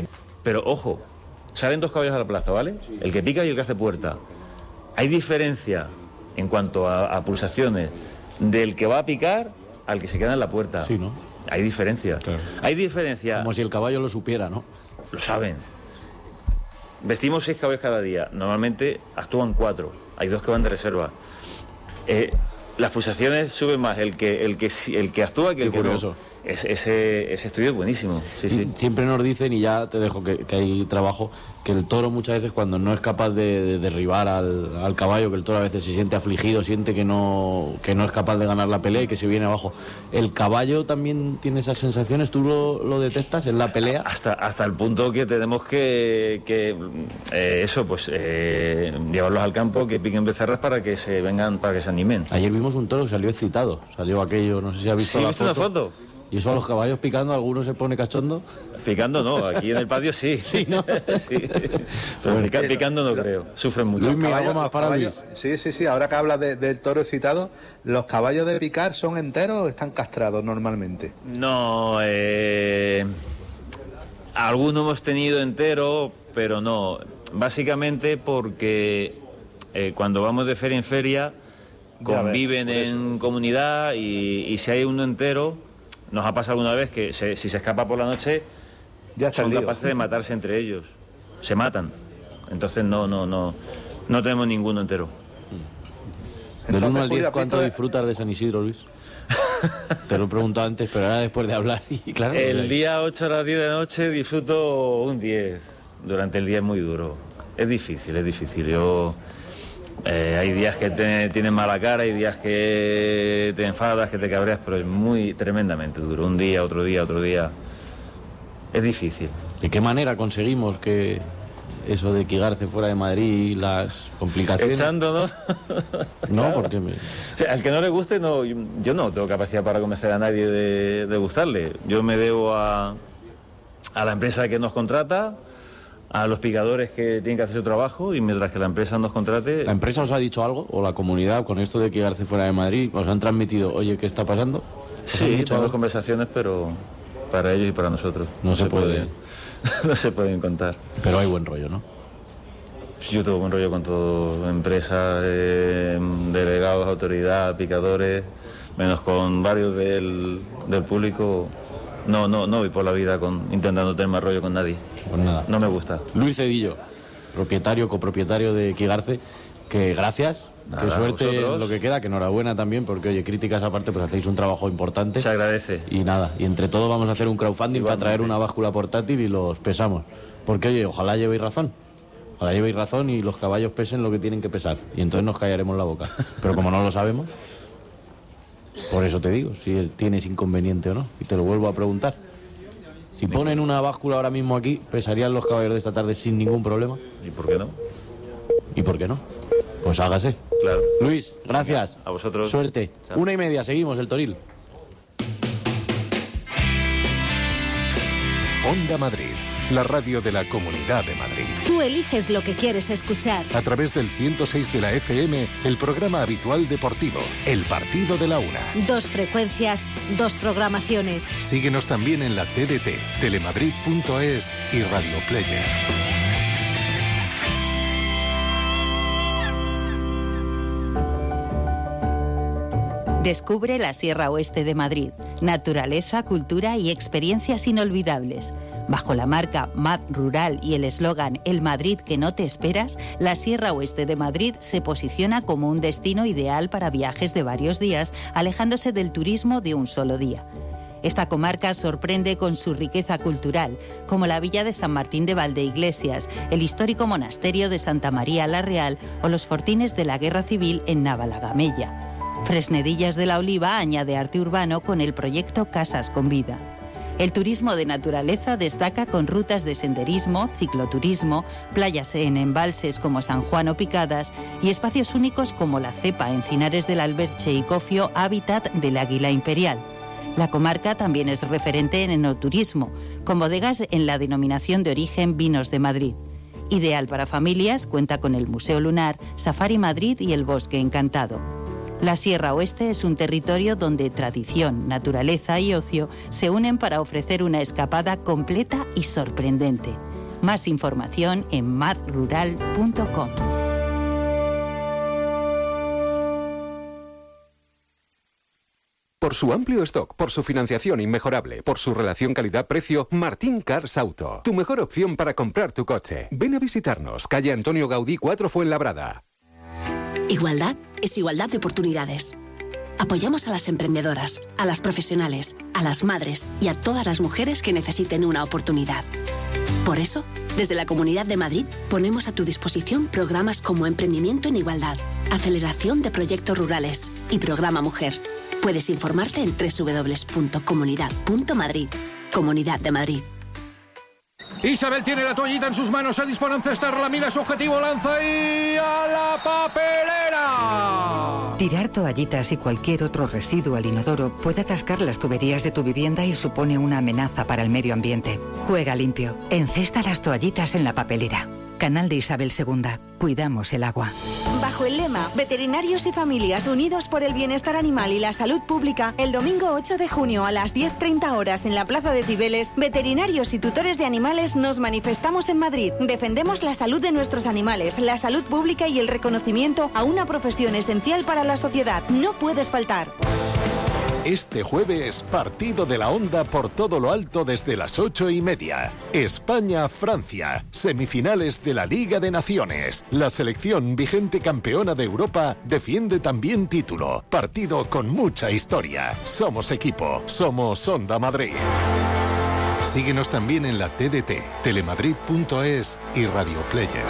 Salen dos caballos a la plaza, ¿vale? El que pica y el que hace puerta. Hay diferencia en cuanto a pulsaciones del que va a picar al que se queda en la puerta. Sí, ¿no? Hay diferencia. Claro. Hay diferencia. Como si el caballo lo supiera, ¿no? Lo saben. Vestimos 6 caballos cada día. Normalmente actúan 4. Hay 2 que van de reserva. Las pulsaciones suben más el que actúa que el Qué que curioso. no. Ese estudio es buenísimo. Sí, sí. Siempre nos dicen, y ya te dejo que hay trabajo, que el toro muchas veces cuando no es capaz de derribar al caballo, que el toro a veces se siente afligido, siente que no es capaz de ganar la pelea y que se viene abajo. ¿El caballo también tiene esas sensaciones? ¿Tú lo detectas en la pelea? Hasta el punto que tenemos que llevarlos al campo, que piquen becerras para que se vengan, para que se animen. Ayer vimos un toro que salió excitado. Salió aquello, no sé si has visto ¿Sí la viste una foto? Y eso a los caballos picando, algunos se pone cachondo. Picando no, aquí en el patio sí. Sí, ¿no? Sí. Pero picando no creo, sufren mucho. Luis, mira, Caballos- algo más para caballos- Luis. Sí, ahora que hablas del toro excitado, ¿los caballos de picar son enteros o están castrados normalmente? No, algunos hemos tenido entero, pero no. Básicamente porque cuando vamos de feria en feria, Ya conviven ves, por eso. en comunidad y si hay uno entero, nos ha pasado alguna vez que si se escapa por la noche, Ya está son el lío. capaces de matarse entre ellos. Se matan. Entonces no tenemos ninguno entero. Del 1 al 10, Julio, ¿cuánto ¿has visto- disfrutas de San Isidro, Luis? Te lo he preguntado antes, pero ahora después de hablar. Y claro, El día 8 a las 10 de la noche disfruto un 10. Durante el día es muy duro. Es difícil. Hay días que tienen mala cara, hay días que te enfadas, que te cabreas, pero es tremendamente duro. Un día, otro día, otro día. Es difícil. ¿De qué manera conseguimos que eso de Quigarce fuera de Madrid y las complicaciones? Echando, ¿no? No, porque O sea, al que no le guste, no, yo no tengo capacidad para convencer a nadie de gustarle. Yo me debo a la empresa que nos contrata, a los picadores que tienen que hacer su trabajo, y mientras que la empresa nos contrate... ¿La empresa os ha dicho algo? ¿O la comunidad con esto de Quigarce fuera de Madrid? ¿Os han transmitido, oye, qué está pasando? ¿Os han Sí, dicho tenemos algo? conversaciones, pero para ellos y para nosotros. No se puede. No se pueden contar. Pero hay buen rollo, ¿no? Yo tengo buen rollo con todo, empresas, delegados, autoridad, picadores, menos con varios del público. No voy por la vida intentando tener más rollo con nadie. Pues nada. No me gusta. Luis Cedillo, copropietario de Quigarce, que gracias, Nada, qué suerte vosotros. en lo que queda, que enhorabuena también, porque oye, críticas aparte, pues hacéis un trabajo importante. Se agradece. Y nada, y entre todos vamos a hacer un crowdfunding para traer una báscula portátil y los pesamos. Porque oye, ojalá llevéis razón. Ojalá llevéis razón y los caballos pesen lo que tienen que pesar. Y entonces nos callaremos la boca. Pero como no lo sabemos, por eso te digo, si tienes inconveniente o no. Y te lo vuelvo a preguntar. Si ponen una báscula ahora mismo aquí, ¿pesarían los caballos de esta tarde sin ningún problema? ¿Y por qué no? ¿Y por qué no? Pues hágase. Claro. Luis, gracias. A vosotros. Suerte. Chao. 1:30, seguimos el Toril. Onda Madrid, la radio de la Comunidad de Madrid. Tú eliges lo que quieres escuchar. A través del 106 de la FM, el programa habitual deportivo, El Partido de la Una. 2 frecuencias, 2 programaciones. Síguenos también en la TDT, telemadrid.es y Radio Player. Descubre la Sierra Oeste de Madrid. Naturaleza, cultura y experiencias inolvidables. Bajo la marca Mad Rural y el eslogan El Madrid que no te esperas, la Sierra Oeste de Madrid se posiciona como un destino ideal para viajes de varios días, alejándose del turismo de un solo día. Esta comarca sorprende con su riqueza cultural, como la villa de San Martín de Valdeiglesias, el histórico monasterio de Santa María la Real o los fortines de la Guerra Civil en Navalagamella. Fresnedillas de la Oliva añade arte urbano con el proyecto Casas con Vida. El turismo de naturaleza destaca con rutas de senderismo, cicloturismo, playas en embalses como San Juan o Picadas y espacios únicos como la Cepa, Encinares del Alberche y Cofio, hábitat del águila imperial. La comarca también es referente en enoturismo, con bodegas en la denominación de origen Vinos de Madrid. Ideal para familias, cuenta con el Museo Lunar, Safari Madrid y el Bosque Encantado. La Sierra Oeste es un territorio donde tradición, naturaleza y ocio se unen para ofrecer una escapada completa y sorprendente. Más información en madrural.com. Por su amplio stock, por su financiación inmejorable, por su relación calidad-precio, Martín Cars Auto. Tu mejor opción para comprar tu coche. Ven a visitarnos, calle Antonio Gaudí 4 Fuenlabrada. Igualdad es igualdad de oportunidades. Apoyamos a las emprendedoras, a las profesionales, a las madres y a todas las mujeres que necesiten una oportunidad. Por eso, desde la Comunidad de Madrid, ponemos a tu disposición programas como Emprendimiento en Igualdad, Aceleración de Proyectos Rurales y Programa Mujer. Puedes informarte en www.comunidad.madrid. Comunidad de Madrid. Isabel tiene la toallita en sus manos, se dispone a encestar, la mira su objetivo, lanza y a la papelera. Tirar toallitas y cualquier otro residuo al inodoro puede atascar las tuberías de tu vivienda y supone una amenaza para el medio ambiente. Juega limpio. Encesta las toallitas en la papelera. Canal de Isabel II. Cuidamos el agua. Bajo el lema Veterinarios y Familias Unidos por el Bienestar Animal y la Salud Pública, el domingo 8 de junio a las 10:30 horas en la Plaza de Cibeles, veterinarios y tutores de animales nos manifestamos en Madrid. Defendemos la salud de nuestros animales, la salud pública y el reconocimiento a una profesión esencial para la sociedad. No puedes faltar. Este jueves, partido de la Onda por todo lo alto desde las 8:30. España-Francia, semifinales de la Liga de Naciones. La selección vigente campeona de Europa defiende también título. Partido con mucha historia. Somos equipo, somos Onda Madrid. Síguenos también en la TDT, telemadrid.es y Radio Player.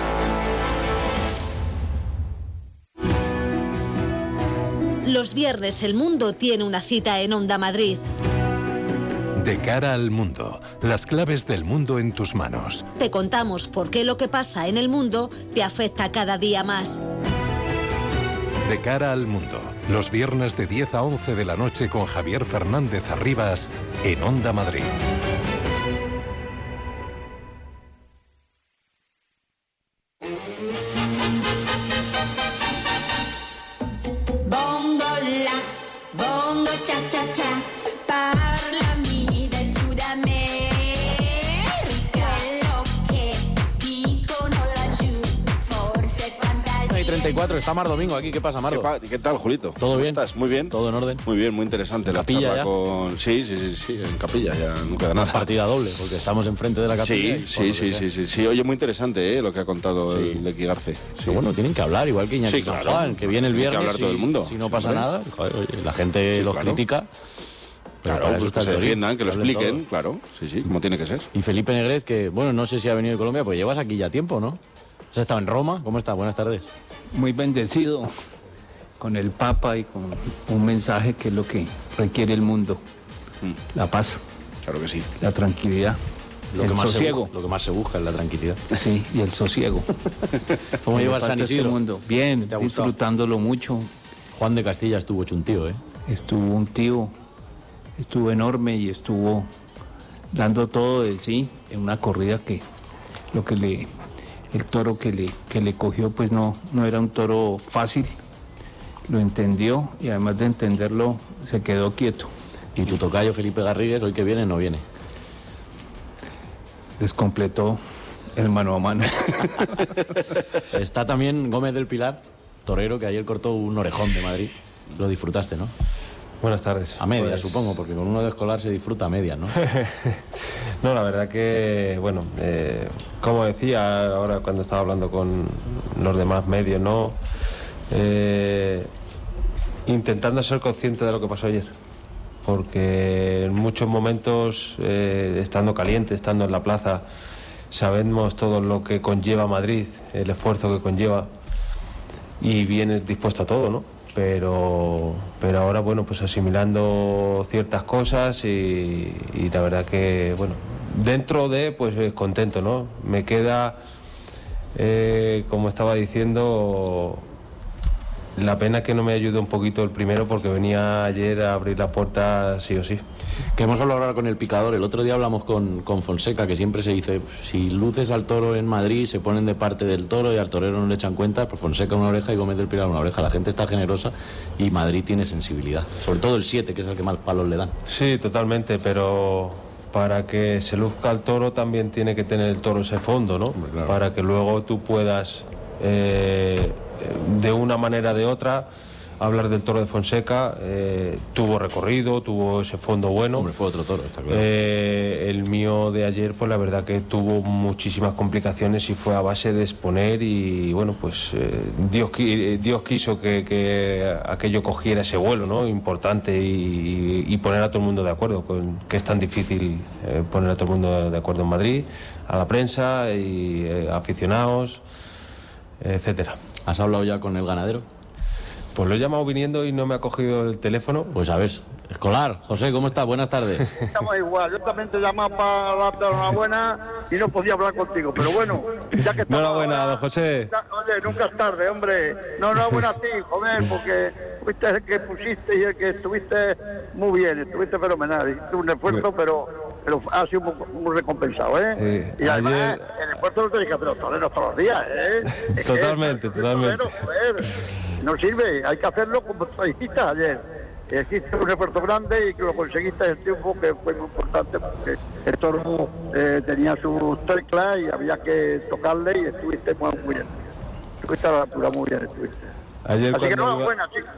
Los viernes el mundo tiene una cita en Onda Madrid. De cara al mundo, las claves del mundo en tus manos. Te contamos por qué lo que pasa en el mundo te afecta cada día más. De cara al mundo, los viernes de 10 a 11 de la noche con Javier Fernández Arribas en Onda Madrid. Parlami del Sud America, lo che dicono laggiù, forse fantasia. 34, está Mar Domingo aquí. ¿Qué pasa, Mardo? ¿Qué tal, Julito? ¿Todo bien? ¿Estás? Muy bien. ¿Todo en orden? Muy bien, muy interesante la ¿Capilla charla ya? con... Sí, en Capilla, ya no queda nada. Partida doble, porque estamos enfrente de la Capilla. Sí. Oye, muy interesante lo que ha contado el de Quigarce. Sí. Pero bueno, tienen que hablar, igual que Iñaki San Juan, que viene el Tiene que viernes hablar todo el mundo. si no pasa nada. Joder, oye, la gente los critica. Pero Claro, para eso pues que está se el Toril, defiendan, que lo hablen expliquen, todos. claro. Sí, como tiene que ser. Y Felipe Negret, que, bueno, no sé si ha venido de Colombia, pues llevas aquí ya tiempo, ¿no? ¿Has estado en Roma? ¿Cómo estás? Buenas tardes. Muy bendecido con el Papa y con un mensaje que es lo que requiere el mundo. La paz. Claro que sí. La tranquilidad. el sosiego. Lo que más se busca es la tranquilidad. Sí, y el sosiego. ¿Cómo lleva el San Isidro? Mundo? Bien, ¿Te ha gustado? disfrutándolo mucho. Juan de Castilla estuvo hecho un tío, ¿eh? Estuvo un tío, estuvo enorme y estuvo dando todo de sí en una corrida que el toro que le cogió pues no era un toro fácil, lo entendió y además de entenderlo se quedó quieto. ¿Y tu tocayo Felipe Garrigues hoy que viene no viene? Descompletó el mano a mano. Está también Gómez del Pilar, torero, que ayer cortó un orejón de Madrid. Lo disfrutaste, ¿no? Buenas tardes. A medias, Pues... supongo, porque con uno de escolar se disfruta a medias, ¿no? No, la verdad que, bueno, como decía ahora cuando estaba hablando con los demás medios, ¿no? Intentando ser consciente de lo que pasó ayer. Porque en muchos momentos, estando caliente, estando en la plaza, sabemos todo lo que conlleva Madrid, el esfuerzo que conlleva, y vienes dispuesto a todo, ¿no? Pero ahora, bueno, pues asimilando ciertas cosas y la verdad que, bueno, dentro de, pues contento, ¿no? Me queda, como estaba diciendo, la pena que no me ayude un poquito el primero porque venía ayer a abrir la puerta sí o sí. Que hemos hablado ahora con el picador. El otro día hablamos con Fonseca, que siempre se dice, si luces al toro en Madrid, se ponen de parte del toro y al torero no le echan cuenta, pues Fonseca una oreja y Gómez del Pilar una oreja. La gente está generosa y Madrid tiene sensibilidad. Sobre todo el 7, que es el que más palos le dan. Sí, totalmente, pero para que se luzca el toro también tiene que tener el toro ese fondo, ¿no? Hombre, claro. Para que luego tú puedas, de una manera o de otra, hablar del toro de Fonseca. Tuvo recorrido, tuvo ese fondo bueno. Hombre, fue otro toro, está claro. El mío de ayer, pues la verdad que tuvo muchísimas complicaciones y fue a base de exponer y bueno, pues Dios quiso que aquello cogiera ese vuelo, ¿no? Importante y poner a todo el mundo de acuerdo, que es tan difícil poner a todo el mundo de acuerdo en Madrid, a la prensa y aficionados, etcétera. ¿Has hablado ya con el ganadero? Pues lo he llamado viniendo y no me ha cogido el teléfono. Pues a ver, Escolar, José, ¿cómo estás? Buenas tardes. Estamos igual, yo también te llamaba para darte enhorabuena y no podía hablar contigo, pero bueno, ya que estamos... Enhorabuena, don José. Oye, nunca es tarde, hombre. No, enhorabuena a ti, joder, porque fuiste el que pusiste y el que estuviste muy bien, estuviste fenomenal. Hiciste un esfuerzo, pero ha sido muy recompensado, ¿eh? Sí, y además, ayer... el esfuerzo lo tenéis que hacer los toreros todos los días, ¿eh? Totalmente, totalmente. Joder, no sirve, hay que hacerlo como tú dijiste ayer. Hiciste un esfuerzo grande y que lo conseguiste el triunfo, que fue muy importante porque el toro tenía sus teclas y había que tocarle y estuviste muy bien. Estuviste a la altura muy bien, estuviste. Ayer así que no es buena, chicos.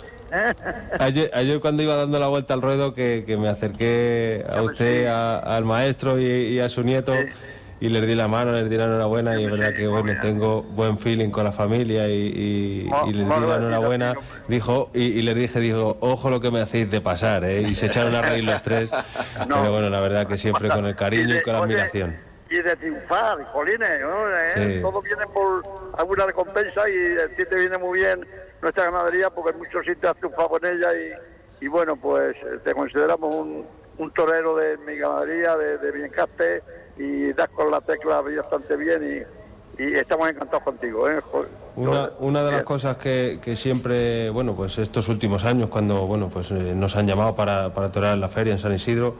Ayer cuando iba dando la vuelta al ruedo que me acerqué a usted, al maestro y a su nieto, y les di la mano, les di la enhorabuena y es verdad que bueno, tengo buen feeling con la familia y les di la enhorabuena, dijo, y les dije, ojo lo que me hacéis de pasar, y se echaron a reír los tres, pero bueno, la verdad que siempre con el cariño y con la admiración. Y de triunfar, jolines, ¿no? Sí. Todo viene por alguna recompensa y a ti te viene muy bien nuestra ganadería porque en muchos sitios has triunfado con ella y bueno, pues te consideramos un torero de mi ganadería, de mi encaste, y das con la tecla bastante bien y estamos encantados contigo, ¿eh? Una de las cosas que siempre, bueno, pues estos últimos años cuando, bueno, pues nos han llamado para torear en la feria en San Isidro,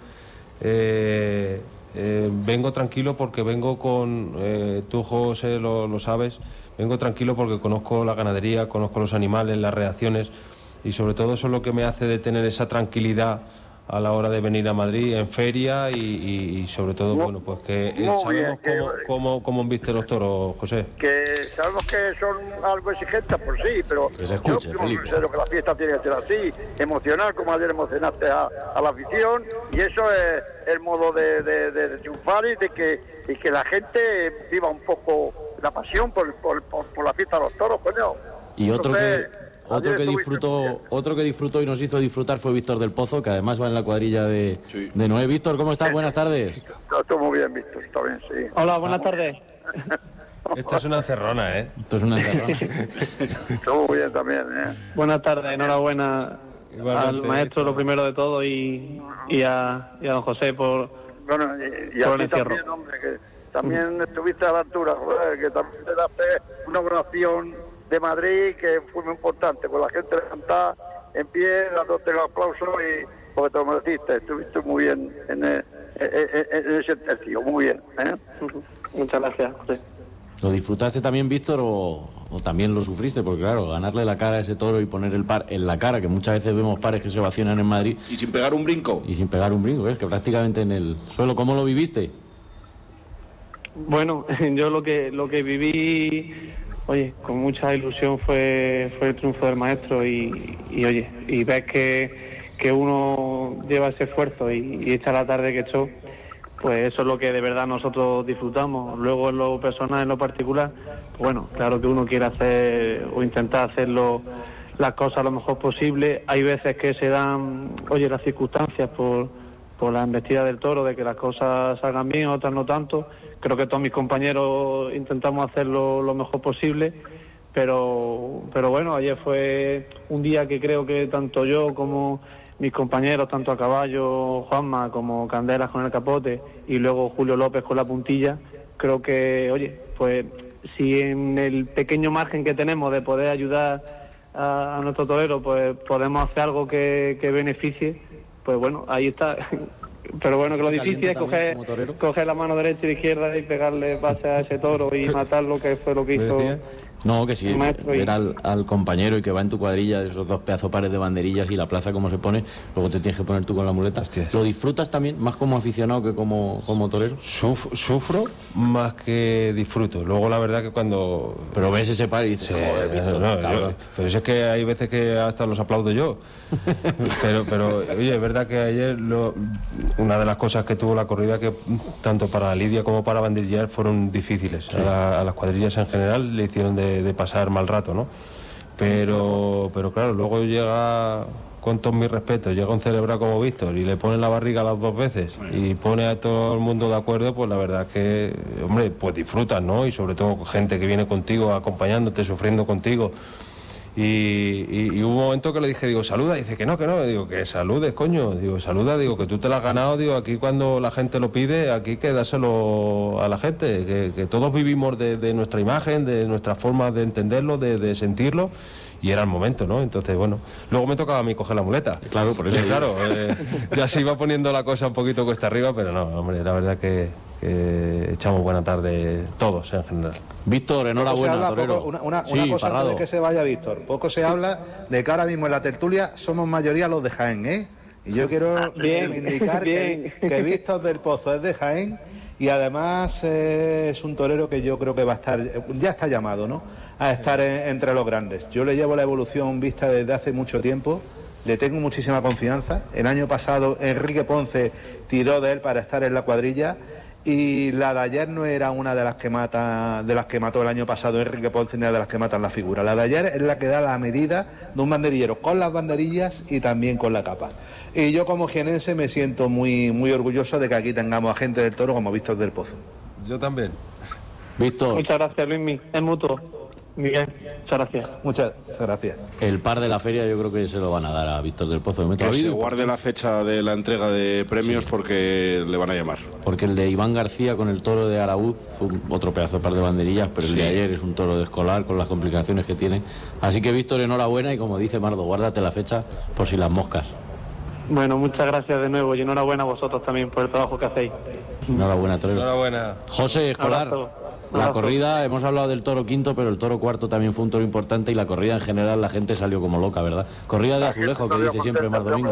vengo tranquilo porque vengo con, tú José lo sabes, vengo tranquilo porque conozco la ganadería, conozco los animales, las reacciones y sobre todo eso es lo que me hace de tener esa tranquilidad a la hora de venir a Madrid en feria y sobre todo, bueno, pues que sabemos cómo viste los toros, José. Que sabemos que son algo exigentes por sí, pero que se escuche, yo creo que la fiesta tiene que ser así, emocional, como ayer emocionaste a la afición, y eso es el modo de triunfar y de que la gente viva un poco la pasión por la fiesta de los toros, coño. Y otro que disfrutó y nos hizo disfrutar fue Víctor del Pozo, que además va en la cuadrilla de Noé. Víctor, ¿cómo estás? Buenas tardes. Estoy muy bien, Víctor, está bien, sí. Hola, buenas tardes. Esto es una encerrona, ¿eh? Esto es una encerrona. Estoy muy bien también, ¿eh? Buenas tardes, enhorabuena igualmente al maestro, lo primero de todo, y a don José por Bueno, y a ti también, hombre, que también estuviste a la altura, joder, que también te daste una oración de Madrid que fue muy importante, con la gente levantada en pie, dándote los aplausos y porque te lo mereciste, estuviste muy bien en ese tercio, muy bien. Muchas gracias, José. ¿Lo disfrutaste también, Víctor, o también lo sufriste? Porque claro, ganarle la cara a ese toro y poner el par en la cara, que muchas veces vemos pares que se vacionan en Madrid. Y sin pegar un brinco. Y sin pegar un brinco, es que prácticamente en el suelo. ¿Cómo lo viviste? Bueno, yo lo que viví, oye, con mucha ilusión fue el triunfo del maestro y oye, y ves que uno lleva ese esfuerzo y echa la tarde que echó, pues eso es lo que de verdad nosotros disfrutamos. Luego en lo personal, en lo particular, pues bueno, claro que uno quiere hacer o intentar hacerlo las cosas lo mejor posible. Hay veces que se dan, oye, las circunstancias por la embestida del toro, de que las cosas salgan bien, otras no tanto. Creo que todos mis compañeros intentamos hacerlo lo mejor posible, pero bueno, ayer fue un día que creo que tanto yo como mis compañeros, tanto a caballo, Juanma, como Candelas con el capote, y luego Julio López con la puntilla, creo que, oye, pues si en el pequeño margen que tenemos de poder ayudar a nuestro torero, pues podemos hacer algo que beneficie, pues bueno, ahí está. Pero bueno, que lo difícil es coger la mano derecha y izquierda y pegarle base a ese toro y matarlo, que fue lo que hizo. No, que sí, ver al compañero y que va en tu cuadrilla, esos dos pedazos pares de banderillas y la plaza como se pone, luego te tienes que poner tú con la muleta. Hostias. ¿Lo disfrutas también, más como aficionado que como torero? Sufro más que disfruto. Luego la verdad que cuando... Pero ves ese par y dices, joder, Víctor, pero es que hay veces que hasta los aplaudo yo. pero oye, es verdad que ayer una de las cosas que tuvo la corrida, que tanto para Lidia como para Banderillas fueron difíciles. Sí. A las cuadrillas en general le hicieron de pasar mal rato, ¿no? Pero claro, luego llega, con todos mis respetos, llega un celebrado como Víctor y le pone la barriga las dos veces y pone a todo el mundo de acuerdo, pues la verdad que, hombre, pues disfrutas, ¿no? Y sobre todo gente que viene contigo, acompañándote, sufriendo contigo. Y hubo un momento que le dije, digo, saluda, dice que no, digo, que saludes, coño, digo, saluda, digo, que tú te la has ganado, digo, aquí cuando la gente lo pide, aquí hay que dárselo a la gente, que todos vivimos de nuestra imagen, de nuestra forma de entenderlo, de sentirlo, y era el momento, ¿no? Entonces, bueno, luego me tocaba a mí coger la muleta. Claro, por eso. Claro, ya se iba poniendo la cosa un poquito cuesta arriba, pero no, hombre, la verdad que echamos buena tarde todos en general. Víctor, enhorabuena, torero. Una cosa antes de que se vaya Víctor, poco se habla de que ahora mismo en la tertulia somos mayoría los de Jaén, ¿eh? Y yo quiero reivindicar que Víctor del Pozo es de Jaén y además es un torero que yo creo que va a estar, ya está llamado, ¿no?, a estar entre los grandes. Yo le llevo la evolución vista desde hace mucho tiempo, le tengo muchísima confianza. El año pasado Enrique Ponce tiró de él para estar en la cuadrilla. Y la de ayer no era una de las que mató el año pasado Enrique Ponce, ni de las que matan la figura. La de ayer es la que da la medida de un banderillero, con las banderillas y también con la capa. Y yo como jienense me siento muy, muy orgulloso de que aquí tengamos a gente del toro como Víctor del Pozo. Yo también. Víctor. Muchas gracias, Luismi. Es mutuo. Miguel, muchas gracias. Muchas gracias. El par de la feria yo creo que se lo van a dar a Víctor del Pozo. Que se guarde la fecha de la entrega de premios, porque le van a llamar. Porque el de Iván García con el toro de Araúz fue otro pedazo de par de banderillas, pero el de ayer es un toro de escolar con las complicaciones que tiene. Así que Víctor, enhorabuena, y como dice Mardo, guárdate la fecha por si las moscas. Bueno, muchas gracias de nuevo y enhorabuena a vosotros también por el trabajo que hacéis. Enhorabuena, torero. Enhorabuena. José Escolar. La corrida, hemos hablado del toro quinto, pero el toro cuarto también fue un toro importante, y la corrida en general la gente salió como loca, ¿verdad? Corrida de azulejo, que dice siempre Mar Domingo.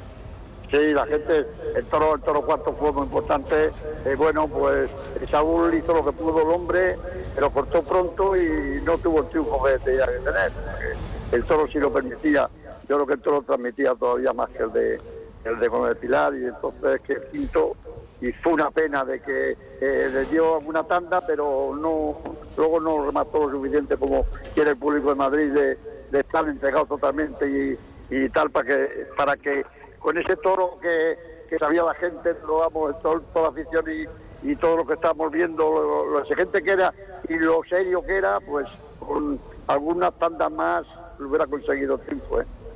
Sí, la gente, el toro cuarto fue muy importante. Bueno, pues Saúl hizo lo que pudo el hombre, pero cortó pronto y no tuvo el triunfo que tenía que tener. El toro sí lo permitía. Yo creo que el toro transmitía todavía más que el de Gómez del Pilar, y entonces que el quinto, y fue una pena de que le dio alguna tanda, pero luego no remató lo suficiente como quiere el público de Madrid, de estar entregado totalmente y tal, para que con ese toro que sabía la gente, lo damos, toda la afición y todo lo que estábamos viendo, lo exigente que era y lo serio que era, pues con algunas tandas más lo hubiera conseguido el triunfo, ¿eh?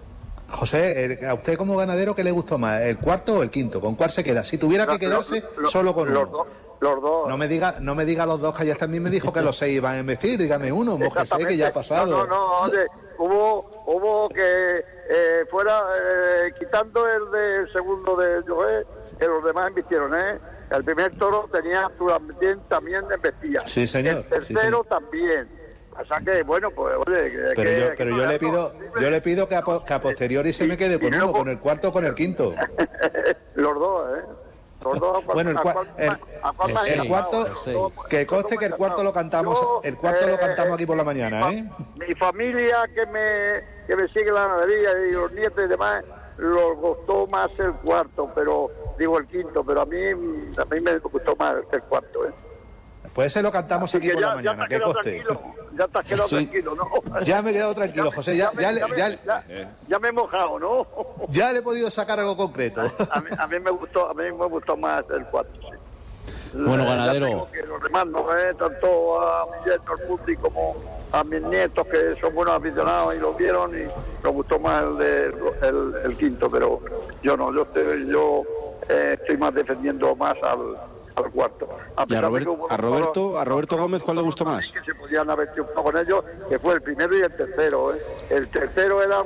José, a usted como ganadero, ¿qué le gustó más? ¿El cuarto o el quinto? ¿Con cuál se queda? Si tuviera que quedarse solo con uno. Los dos. No me diga los dos, que ayer también me dijo que los 6 iban a investir. Dígame uno, mójese, que ya ha pasado. No, oye, hubo que fuera quitando el del segundo de Joé, que los demás invistieron, El primer toro tenía también embestía. Sí, señor. El tercero también. O sea que, bueno, pues, oye... Pero yo le pido que a posteriori se me quede con uno, con el cuarto o con el quinto. Los dos, Los dos. Bueno, el cuarto, que conste que el cuarto lo cantamos, aquí por la mañana, Mi familia que me sigue la ganadería y los nietos y demás, los gustó más el cuarto, pero digo el quinto, pero a mí me gustó más el cuarto, Pues ese lo cantamos aquí por la mañana, que conste. Ya te has quedado tranquilo, ¿no? Ya me he quedado tranquilo, José, ya me he mojado, ¿no? Ya le he podido sacar algo concreto. A mí me gustó más el cuarto, sí. Bueno, ganadero. Que los demás no, tanto a mi yerno, el Puti, como a mis nietos, que son buenos aficionados y lo vieron, y me gustó más el quinto, pero yo no, yo estoy más defendiendo más al cuarto. ¿Y a Roberto Gómez cuál le gustó más? Que se podían haber triunfado con ellos, que fue el primero y el tercero. El tercero era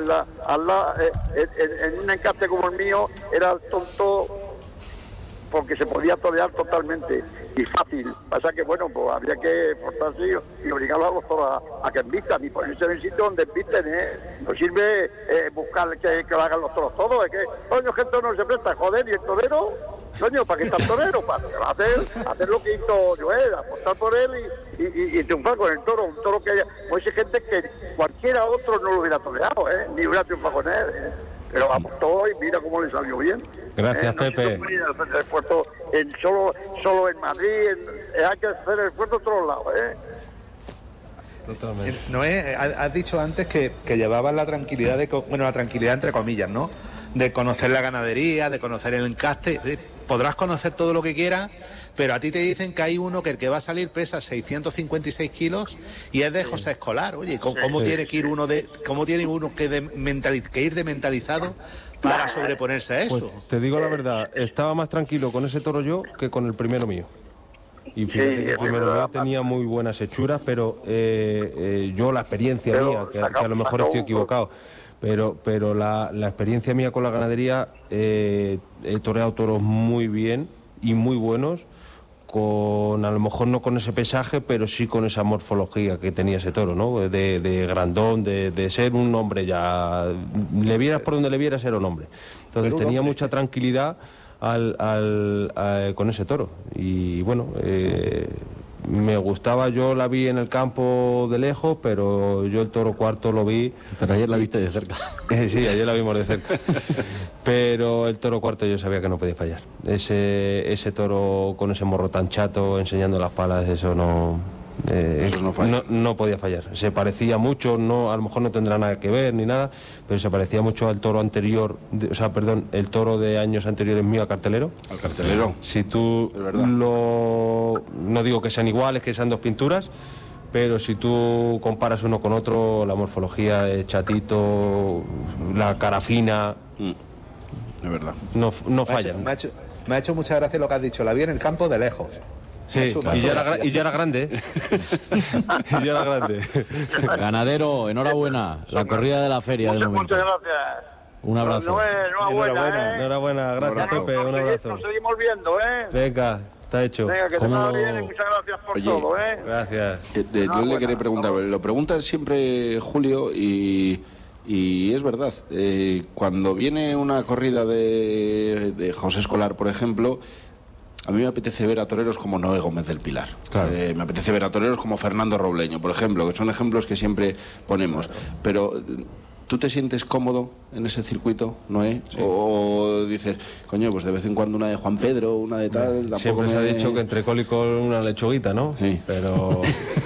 en un encaste como el mío, era el tonto, porque se podía torear totalmente y fácil. Pasa que, bueno, pues había que esforzarse y obligarlos a los toros a que envistan y ponerse en el sitio donde envisten, No sirve buscar que lo hagan los toros todos, es que, coño, gente no se presta, joder, y el torero, coño, ¿para qué está el torero? Para hacer lo que hizo Joel, apostar por él y triunfar con el toro, un toro que haya, pues hay gente que cualquiera otro no lo hubiera toreado, ni hubiera triunfado con él, pero apostó y mira cómo le salió bien. Gracias, Pepe. El esfuerzo solo en Madrid, hay que hacer el esfuerzo en todos lados, Totalmente. Noé, has dicho antes que llevabas la tranquilidad la tranquilidad entre comillas, ¿no? De conocer la ganadería, de conocer el encaste. Podrás conocer todo lo que quieras, pero a ti te dicen que hay uno que el que va a salir pesa 656 kilos y es de José Escolar. Oye, ¿cómo tiene que ir que ir de mentalizado para sobreponerse a eso? Pues te digo la verdad, estaba más tranquilo con ese toro yo que con el primero mío. Y fíjate que el primero mío tenía muy buenas hechuras, pero yo, la experiencia mía, que a lo mejor estoy equivocado, pero la experiencia mía con la ganadería, he toreado toros muy bien y muy buenos, a lo mejor no con ese pesaje, pero sí con esa morfología que tenía ese toro, ¿no? De grandón, de ser un hombre ya, le vieras por donde le vieras, era un hombre. Entonces tenía mucha tranquilidad con ese toro. Y bueno, me gustaba, yo la vi en el campo de lejos, pero yo el toro cuarto lo vi. Pero ayer la viste de cerca. Sí, ayer la vimos de cerca. Pero el toro cuarto yo sabía que no podía fallar. Ese toro con ese morro tan chato, enseñando las palas, eso no podía fallar. Se parecía mucho, a lo mejor no tendrá nada que ver ni nada, pero se parecía mucho al toro anterior, el toro de años anteriores mío a Cartelero. Al Cartelero. Si tú no digo que sean iguales, que sean dos pinturas, pero si tú comparas uno con otro, la morfología de chatito, la cara fina, es verdad. No fallan. Me ha hecho mucha gracia lo que has dicho, la vi en el campo de lejos. Sí, y ya era grande. Y ya era grande. Ganadero, enhorabuena. La corrida de la feria del momento. Muchas gracias. Un abrazo. Enhorabuena. Gracias, Pepe. Un abrazo. Nos seguimos viendo, Venga, está hecho. Venga, que te vaya bien y muchas gracias por todo, Gracias. Yo le quería preguntar, lo pregunta siempre Julio y es verdad. Cuando viene una corrida de José Escolar, por ejemplo, a mí me apetece ver a toreros como Noé Gómez del Pilar. Claro. Me apetece ver a toreros como Fernando Robleño, por ejemplo, que son ejemplos que siempre ponemos. Pero, ¿tú te sientes cómodo en ese circuito, Noé? Sí. O dices, coño, pues de vez en cuando una de Juan Pedro, una de tal... Siempre se ha dicho que entre col y col una lechuguita, ¿no? Sí. Pero...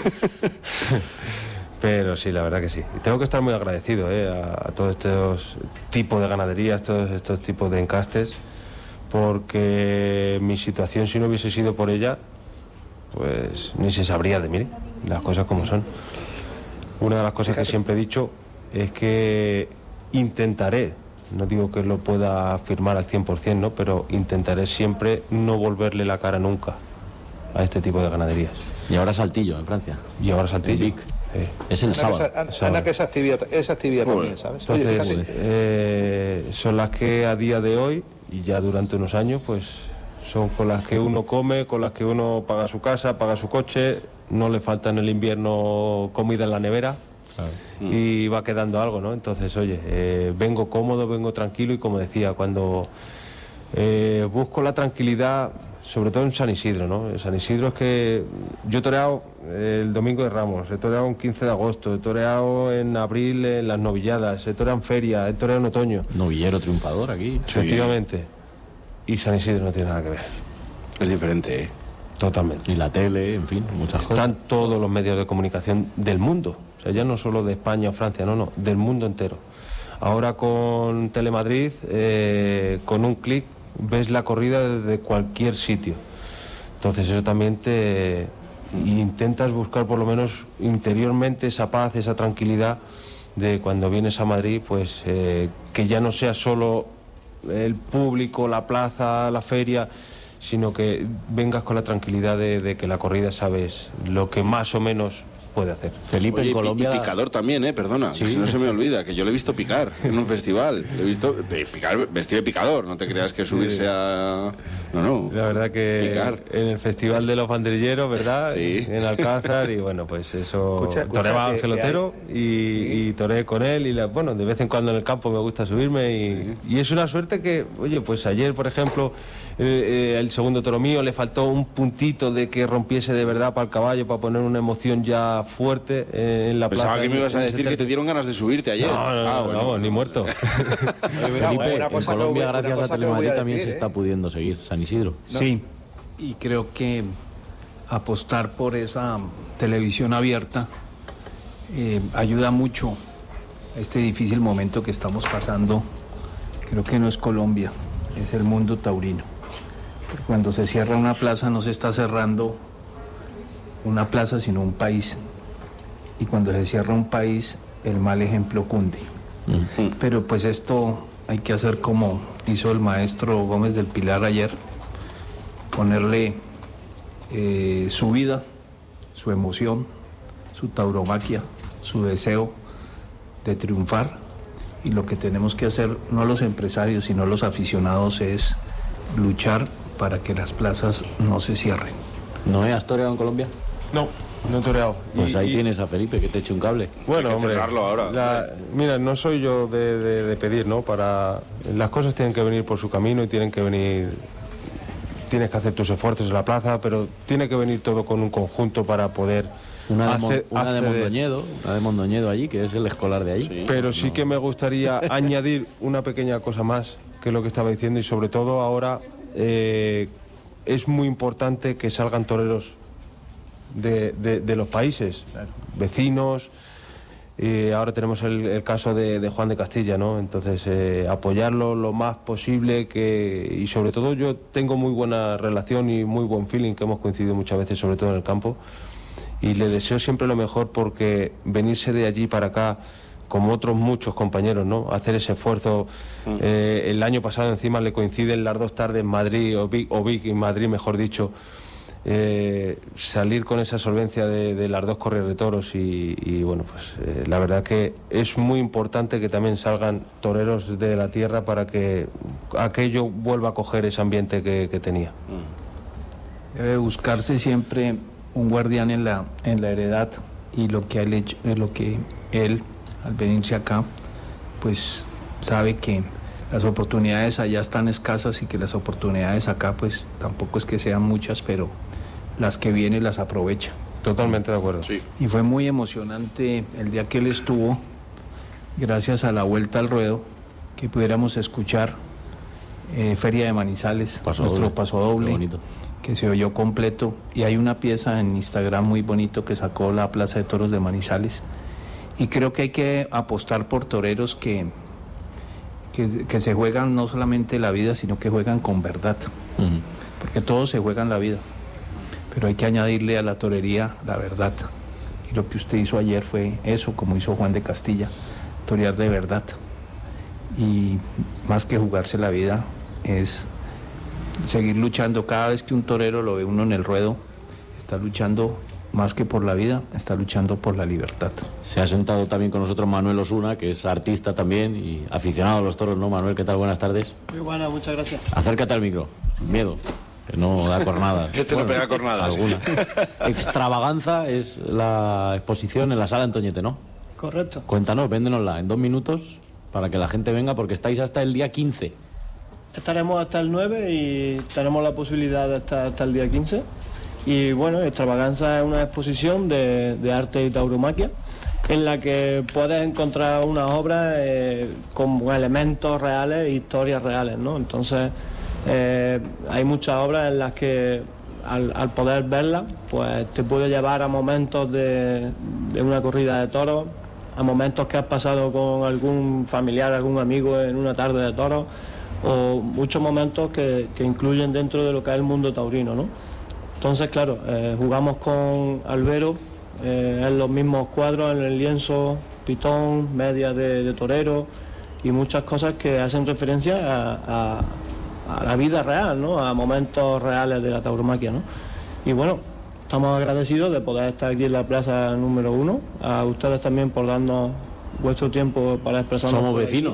Pero sí, la verdad que sí. Y tengo que estar muy agradecido a todos estos tipos de ganaderías, todos estos tipos de encastes, porque mi situación, si no hubiese sido por ella, pues ni se sabría de mí, las cosas como son. Una de las cosas que siempre he dicho es que intentaré, no digo que lo pueda afirmar al 100%, ¿no? Pero intentaré siempre no volverle la cara nunca a este tipo de ganaderías. Y ahora Saltillo, en Francia. Y ahora Saltillo. Es el sábado. Ana, que esa actividad también, ¿sabes? Oye, Entonces, fíjate. son las que a día de hoy, y ya durante unos años, pues son con las que uno come, con las que uno paga su casa, paga su coche, no le falta en el invierno comida en la nevera. Claro. Y va quedando algo, ¿no? Entonces, oye, vengo cómodo, vengo tranquilo y como decía, cuando busco la tranquilidad, sobre todo en San Isidro, ¿no? En San Isidro es que yo he toreado el Domingo de Ramos, he toreado un 15 de agosto, he toreado en abril en las novilladas, he toreado en feria, he toreado en otoño. Novillero triunfador aquí. Efectivamente. Y San Isidro no tiene nada que ver. Es diferente, ¿eh? Totalmente. Y la tele, en fin, muchas cosas. Están todos los medios de comunicación del mundo. O sea, ya no solo de España o Francia, no, del mundo entero. Ahora con Telemadrid, con un clic, ves la corrida desde cualquier sitio. Entonces eso también te intentas buscar por lo menos interiormente esa paz, esa tranquilidad de cuando vienes a Madrid, pues que ya no sea solo el público, la plaza, la feria, sino que vengas con la tranquilidad de que la corrida sabes lo que más o menos puede hacer. Felipe, oye, en Colombia... Y picador también, perdona, ¿Sí? si no se me olvida, que yo le he visto picar en un festival. Le he visto picar vestido de picador, no te creas que subirse a... No. La verdad que picar. En el Festival de los Banderilleros, ¿verdad? Sí. En Alcázar, y bueno, pues eso... Escucha, toreaba a Ángel Otero y toreé con él, y bueno, de vez en cuando en el campo me gusta subirme, y es una suerte que, oye, pues ayer, por ejemplo, el segundo toro mío le faltó un puntito de que rompiese de verdad para el caballo, para poner una emoción ya fuerte en la plaza. Pensaba que me ibas a decir que te dieron ganas de subirte ayer. No, bueno, vamos, ni muerto. Felipe, en Colombia, gracias a Telemadrid, también se está pudiendo seguir San Isidro. Sí, y creo que apostar por esa televisión abierta ayuda mucho a este difícil momento que estamos pasando. Creo que no es Colombia, es el mundo taurino. Porque cuando se cierra una plaza no se está cerrando una plaza, sino un país. Y cuando se cierra un país, el mal ejemplo cunde. Pero pues esto hay que hacer como hizo el maestro Gómez del Pilar ayer, ponerle su vida, su emoción, su tauromaquia, su deseo de triunfar. Y lo que tenemos que hacer, no los empresarios, sino los aficionados, es luchar para que las plazas no se cierren. ¿No has toreado en Colombia? No he toreado. Pues ahí tienes a Felipe, que te eche un cable. Bueno, Hay que hombre, cerrarlo ahora. Mira, no soy yo de pedir, ¿no? Las cosas tienen que venir por su camino y tienes que hacer tus esfuerzos en la plaza, pero tiene que venir todo con un conjunto para poder Una de Mondoñedo allí, que es el escolar de allí. Sí, pero sí que me gustaría añadir una pequeña cosa más, que es lo que estaba diciendo, y sobre todo ahora es muy importante que salgan toreros de los países, vecinos. Ahora tenemos el caso de Juan de Castilla, ¿no? Entonces apoyarlo lo más posible, y sobre todo yo tengo muy buena relación y muy buen feeling, que hemos coincidido muchas veces, sobre todo en el campo, y le deseo siempre lo mejor, porque venirse de allí para acá, como otros muchos compañeros, ¿no? Hacer ese esfuerzo. El año pasado encima le coinciden las dos tardes en Madrid, o Vic en Madrid, mejor dicho. Salir con esa solvencia de las dos corridas de toros y bueno, pues la verdad que es muy importante que también salgan toreros de la tierra para que aquello vuelva a coger ese ambiente que tenía. Debe buscarse siempre un guardián en la heredad, y lo que él al venirse acá pues sabe que las oportunidades allá están escasas y que las oportunidades acá pues tampoco es que sean muchas, pero las que vienen las aprovecha. Totalmente de acuerdo. Sí. Y fue muy emocionante el día que él estuvo, gracias a la Vuelta al Ruedo, que pudiéramos escuchar Feria de Manizales, nuestro pasodoble, que se oyó completo. Y hay una pieza en Instagram muy bonito que sacó la Plaza de Toros de Manizales. Y creo que hay que apostar por toreros que se juegan no solamente la vida, sino que juegan con verdad. Porque todos se juegan la vida, pero hay que añadirle a la torería la verdad. Y lo que usted hizo ayer fue eso, como hizo Juan de Castilla, torear de verdad. y más que jugarse la vida es seguir luchando. Cada vez que un torero lo ve uno en el ruedo, está luchando más que por la vida, está luchando por la libertad. Se ha sentado también con nosotros Manuel Osuna, que es artista también y aficionado a los toros, ¿no, Manuel? ¿Qué tal? Buenas tardes. Muy buena, muchas gracias. Acércate al micro, sin miedo, que no da cornadas. Que no pega cornadas. Alguna. Extravaganza es la exposición en la Sala Antoñete, ¿no? Correcto. Cuéntanos, véndenosla en 2 minutos para que la gente venga, porque estáis hasta el día 15. Estaremos hasta el 9 y tenemos la posibilidad de estar hasta el día 15. Y bueno, Extravaganza es una exposición de arte y tauromaquia en la que puedes encontrar unas obras con elementos reales e historias reales, ¿no? Entonces hay muchas obras en las que al poder verlas pues te puede llevar a momentos de una corrida de toros, a momentos que has pasado con algún familiar, algún amigo en una tarde de toros, o muchos momentos que incluyen dentro de lo que es el mundo taurino, ¿no? Entonces, claro, jugamos con albero en los mismos cuadros, en el lienzo, pitón, medias de torero y muchas cosas que hacen referencia a la vida real, ¿no? A momentos reales de la tauromaquia, ¿no? Y bueno, estamos agradecidos de poder estar aquí en la plaza número 1, a ustedes también por darnos vuestro tiempo para expresarnos. Somos vecinos.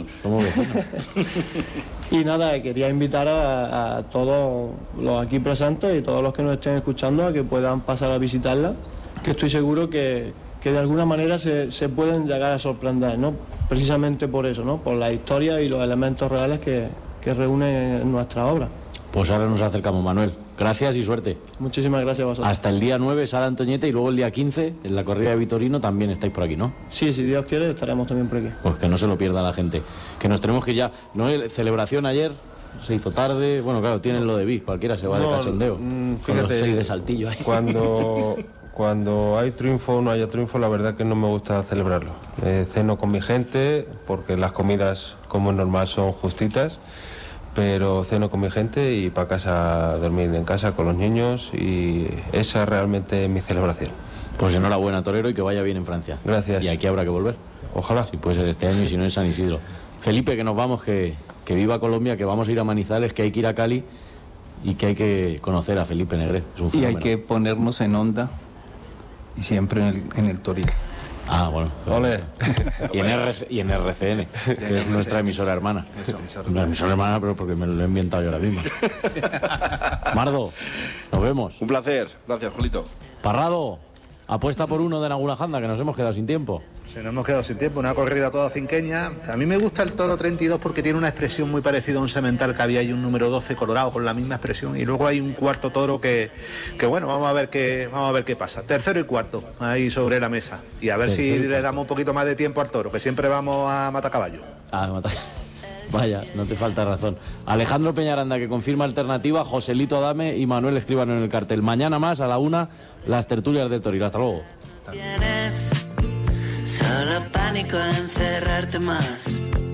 Y nada, quería invitar a todos los aquí presentes y todos los que nos estén escuchando a que puedan pasar a visitarla, que estoy seguro que de alguna manera se pueden llegar a sorprender, ¿no? Precisamente por eso, ¿no? Por la historia y los elementos reales que reúnen en nuestra obra. Pues ahora nos acercamos, Manuel. Gracias y suerte. Muchísimas gracias a vosotros. Hasta el día 9, Sala Antoñete, y luego el día 15, en la corrida de Vitorino, también estáis por aquí, ¿no? Sí, si Dios quiere, estaremos también por aquí. Pues que no se lo pierda la gente. Que nos tenemos que ir ya. ¿No? Celebración ayer, se hizo tarde. Bueno, claro, tienen lo de Vic, cualquiera se va de cachondeo. Fíjate, con los 6 de Saltillo ahí. Cuando hay triunfo o no haya triunfo, la verdad que no me gusta celebrarlo. Ceno con mi gente, porque las comidas, como es normal, son justitas. Pero ceno con mi gente y para casa a dormir en casa con los niños, y esa realmente es mi celebración. Pues enhorabuena, torero, y que vaya bien en Francia. Gracias. Y aquí habrá que volver. Ojalá. Si puede ser este año y si no en San Isidro. Felipe, que nos vamos, que viva Colombia, que vamos a ir a Manizales, que hay que ir a Cali y que hay que conocer a Felipe Negrez. Es un fenómeno. Y hay que ponernos en onda y siempre en el toril. Ah, bueno. Ole. Y en RCN, que es nuestra emisora hermana. Una emisora hermana, pero porque me lo he inventado yo ahora mismo. Mardo, nos vemos. Un placer. Gracias, Julito. Parrado, apuesta por uno de Nagulajanda, que nos hemos quedado sin tiempo. Se nos hemos quedado sin tiempo, una corrida toda cinqueña. A mí me gusta el toro 32 porque tiene una expresión muy parecida a un semental que había ahí, un número 12 colorado con la misma expresión, y luego hay un cuarto toro que bueno, vamos a ver qué pasa. Tercero y cuarto ahí sobre la mesa, y a ver si le damos un poquito más de tiempo al toro, que siempre vamos a matacaballo. Vaya, no te falta razón. Alejandro Peñaranda, que confirma alternativa, Joselito Adame y Manuel Escribano en el cartel. Mañana más a la 1, las tertulias del Toril. Hasta luego. Tienes solo pánico a encerrarte más.